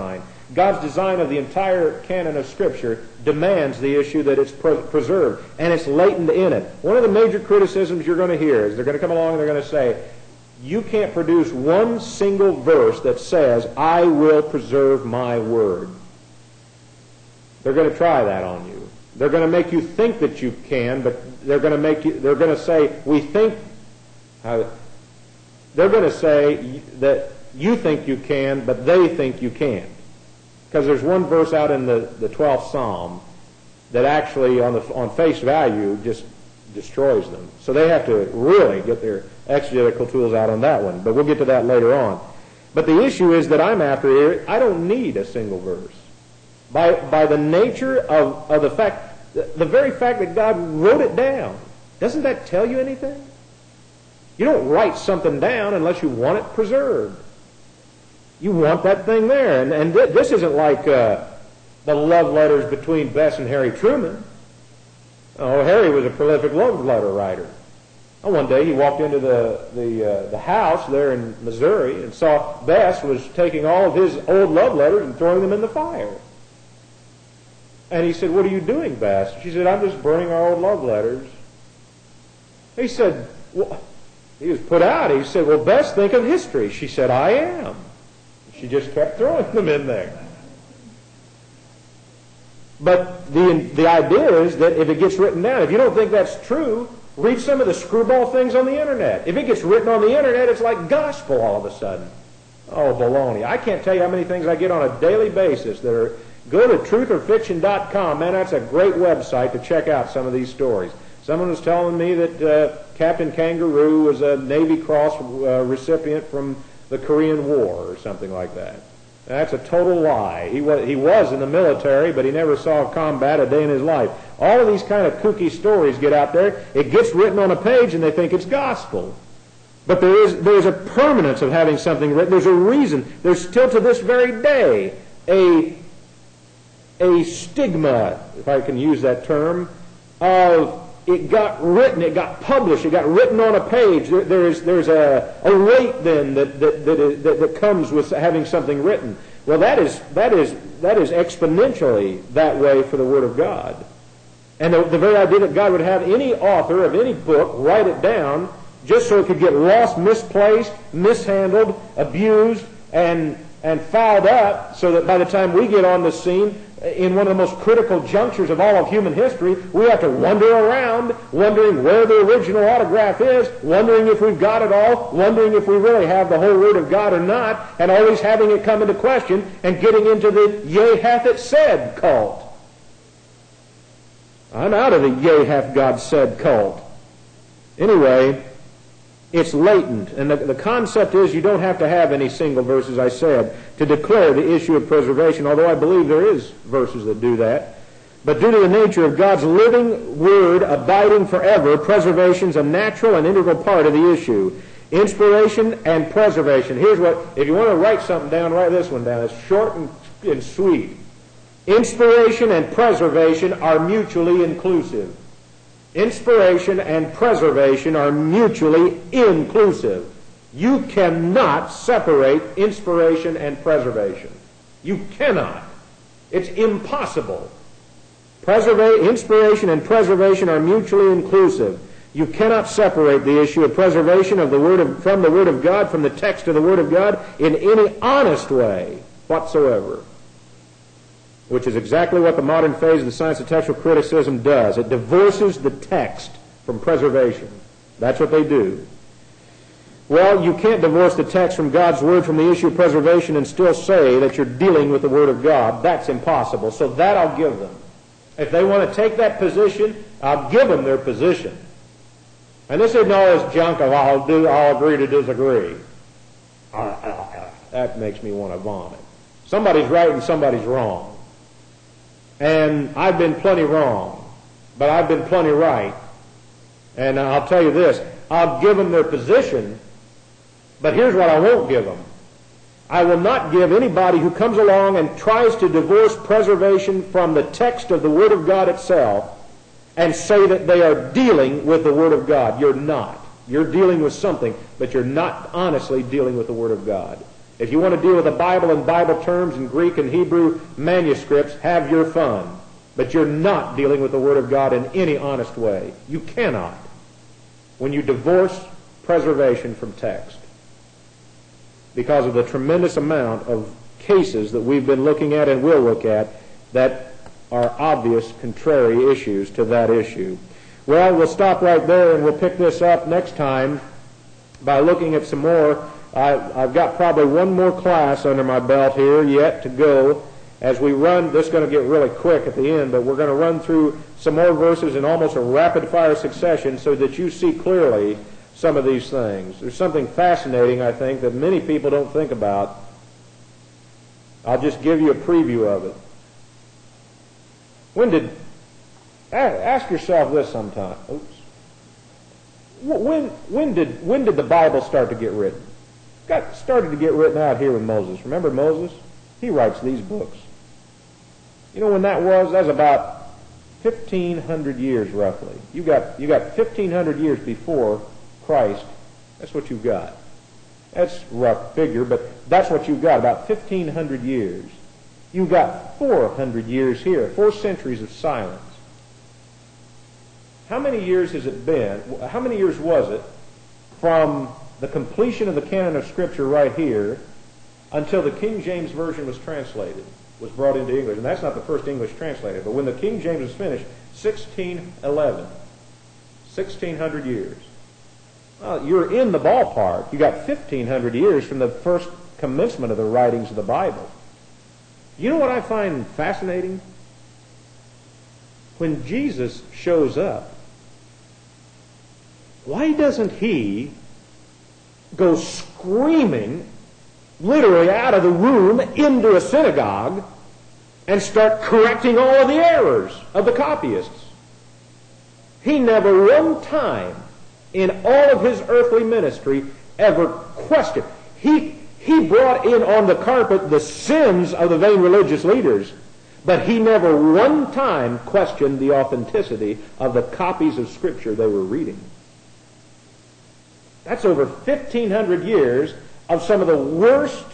God's design of the entire canon of Scripture demands the issue that it's preserved, and it's latent in it. One of the major criticisms you're going to hear is they're going to come along and they're going to say, you can't produce one single verse that says, I will preserve my word. They're going to try that on you. They're going to make you think that you can, but they're going to say, we think, they're going to say that you think you can, but they think you can't. Because there's one verse out in the 12th Psalm that actually, on face value, just destroys them. So they have to really get their exegetical tools out on that one. But we'll get to that later on. But the issue is that I'm after here, I don't need a single verse. By the nature of the fact, the very fact that God wrote it down, doesn't that tell you anything? You don't write something down unless you want it preserved. You want that thing there. And this isn't like the love letters between Bess and Harry Truman. Oh, Harry was a prolific love letter writer. Well, one day he walked into the house there in Missouri and saw Bess was taking all of his old love letters and throwing them in the fire. And he said, what are you doing, Bess? She said, I'm just burning our old love letters. He said, well, he was put out. He said, well, Bess, think of history. She said, I am. She just kept throwing them in there. But the idea is that if it gets written down, if you don't think that's true, read some of the screwball things on the Internet. If it gets written on the Internet, it's like gospel all of a sudden. Oh, baloney. I can't tell you how many things I get on a daily basis that are... Go to trutherfiction.com. Man, that's a great website to check out some of these stories. Someone was telling me that Captain Kangaroo was a Navy Cross recipient from the Korean War or something like that. That's a total lie. He was in the military, but he never saw combat a day in his life. All of these kind of kooky stories get out there. It gets written on a page, and they think it's gospel. But there's a permanence of having something written. There's a reason. There's still to this very day a stigma, if I can use that term, of it got written, it got published, it got written on a page. There's a weight then that comes with having something written. Well, that is exponentially that way for the Word of God. And the very idea that God would have any author of any book write it down just so it could get lost, misplaced, mishandled, abused, and fouled up, so that by the time we get on the scene, in one of the most critical junctures of all of human history, we have to wander around, wondering where the original autograph is, wondering if we've got it all, wondering if we really have the whole Word of God or not, and always having it come into question and getting into the yea hath it said cult. I'm out of the yea hath God said cult. Anyway, it's latent, and the concept is you don't have to have any single verse, as I said, to declare the issue of preservation, although I believe there is verses that do that. But due to the nature of God's living Word abiding forever, preservation is a natural and integral part of the issue. Inspiration and preservation. Here's what, if you want to write something down, write this one down. It's short and sweet. Inspiration and preservation are mutually inclusive. Inspiration and preservation are mutually inclusive. You cannot separate inspiration and preservation. You cannot. It's impossible. Inspiration and preservation are mutually inclusive. You cannot separate the issue of preservation of from the Word of God, from the text of the Word of God, in any honest way whatsoever. Which is exactly what the modern phase of the science of textual criticism does. It divorces the text from preservation. That's what they do. Well, you can't divorce the text from God's Word from the issue of preservation and still say that you're dealing with the Word of God. That's impossible. So that I'll give them. If they want to take that position, I'll give them their position. And this isn't all this junk of I'll agree to disagree. That makes me want to vomit. Somebody's right and somebody's wrong. And I've been plenty wrong, but I've been plenty right. And I'll tell you this, I'll give them their position, but here's what I won't give them. I will not give anybody who comes along and tries to divorce preservation from the text of the Word of God itself and say that they are dealing with the Word of God. You're not. You're dealing with something, but you're not honestly dealing with the Word of God. If you want to deal with the Bible and Bible terms and Greek and Hebrew manuscripts, have your fun. But you're not dealing with the Word of God in any honest way. You cannot when you divorce preservation from text, because of the tremendous amount of cases that we've been looking at and will look at that are obvious contrary issues to that issue. Well, we'll stop right there and we'll pick this up next time by looking at some more. I've got probably one more class under my belt here yet to go as we run. This is going to get really quick at the end, but we're going to run through some more verses in almost a rapid-fire succession so that you see clearly some of these things. There's something fascinating, I think, that many people don't think about. I'll just give you a preview of it. Ask yourself this sometime. When did the Bible start to get written? Got started to get written out here with Moses. Remember Moses? He writes these books. You know when that was? That was about 1,500 years roughly. You got 1,500 years before Christ. That's what you've got. That's a rough figure, but that's what you've got, about 1,500 years. You've got 400 years here, 4 centuries of silence. How many years has it been? How many years was it from the completion of the canon of Scripture right here until the King James Version was translated, was brought into English? And that's not the first English translated, but when the King James was finished, 1611. 1,600 years. Well, you're in the ballpark. You got 1,500 years from the first commencement of the writings of the Bible. You know what I find fascinating? When Jesus shows up, why doesn't he go screaming literally out of the room into a synagogue and start correcting all of the errors of the copyists? He never one time in all of his earthly ministry ever questioned. He brought in on the carpet the sins of the vain religious leaders, but he never one time questioned the authenticity of the copies of Scripture they were reading. That's over 1,500 years of some of the worst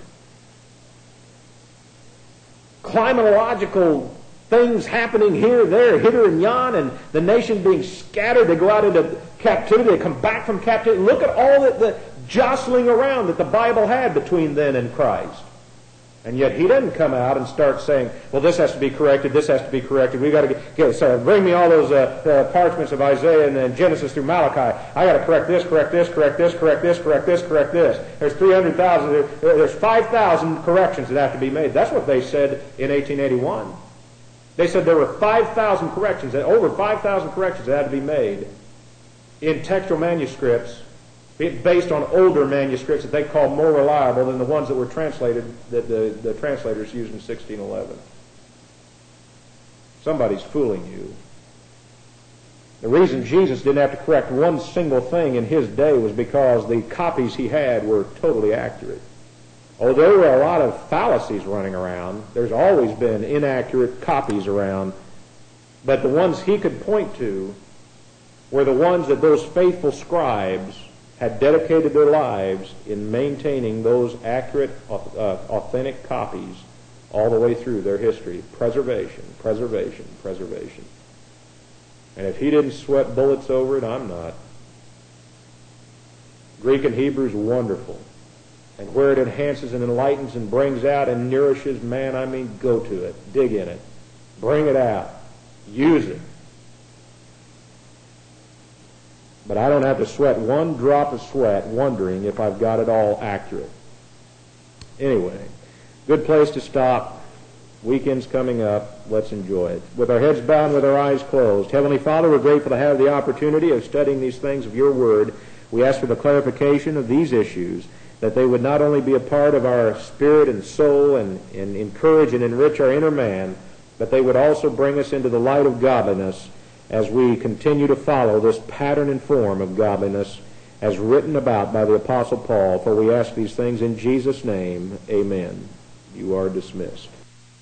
climatological things happening here, there, hither, and yon, and the nation being scattered. They go out into captivity. They come back from captivity. Look at all the jostling around that the Bible had between then and Christ. And yet he doesn't come out and start saying, well, this has to be corrected, this has to be corrected. We've got to bring me all those parchments of Isaiah and then Genesis through Malachi. I got to correct this, correct this, correct this, correct this, correct this, correct this. There's 300,000, there's 5,000 corrections that have to be made. That's what they said in 1881. They said there were 5,000 corrections, over 5,000 corrections that had to be made in textual manuscripts based on older manuscripts that they call more reliable than the ones that were translated, that the translators used in 1611. Somebody's fooling you. The reason Jesus didn't have to correct one single thing in his day was because the copies he had were totally accurate. Although there were a lot of fallacies running around, there's always been inaccurate copies around, but the ones he could point to were the ones that those faithful scribes had dedicated their lives in maintaining those accurate, authentic copies all the way through their history. Preservation, preservation, preservation. And if he didn't sweat bullets over it, I'm not. Greek and Hebrew is wonderful. And where it enhances and enlightens and brings out and nourishes, man, I mean, go to it. Dig in it. Bring it out. Use it. But I don't have to sweat one drop of sweat wondering if I've got it all accurate. Anyway, good place to stop. Weekend's coming up. Let's enjoy it. With our heads bowed and with our eyes closed. Heavenly Father, we're grateful to have the opportunity of studying these things of your Word. We ask for the clarification of these issues, that they would not only be a part of our spirit and soul and encourage and enrich our inner man, but they would also bring us into the light of godliness as we continue to follow this pattern and form of godliness as written about by the Apostle Paul. For we ask these things in Jesus' name. Amen. You are dismissed.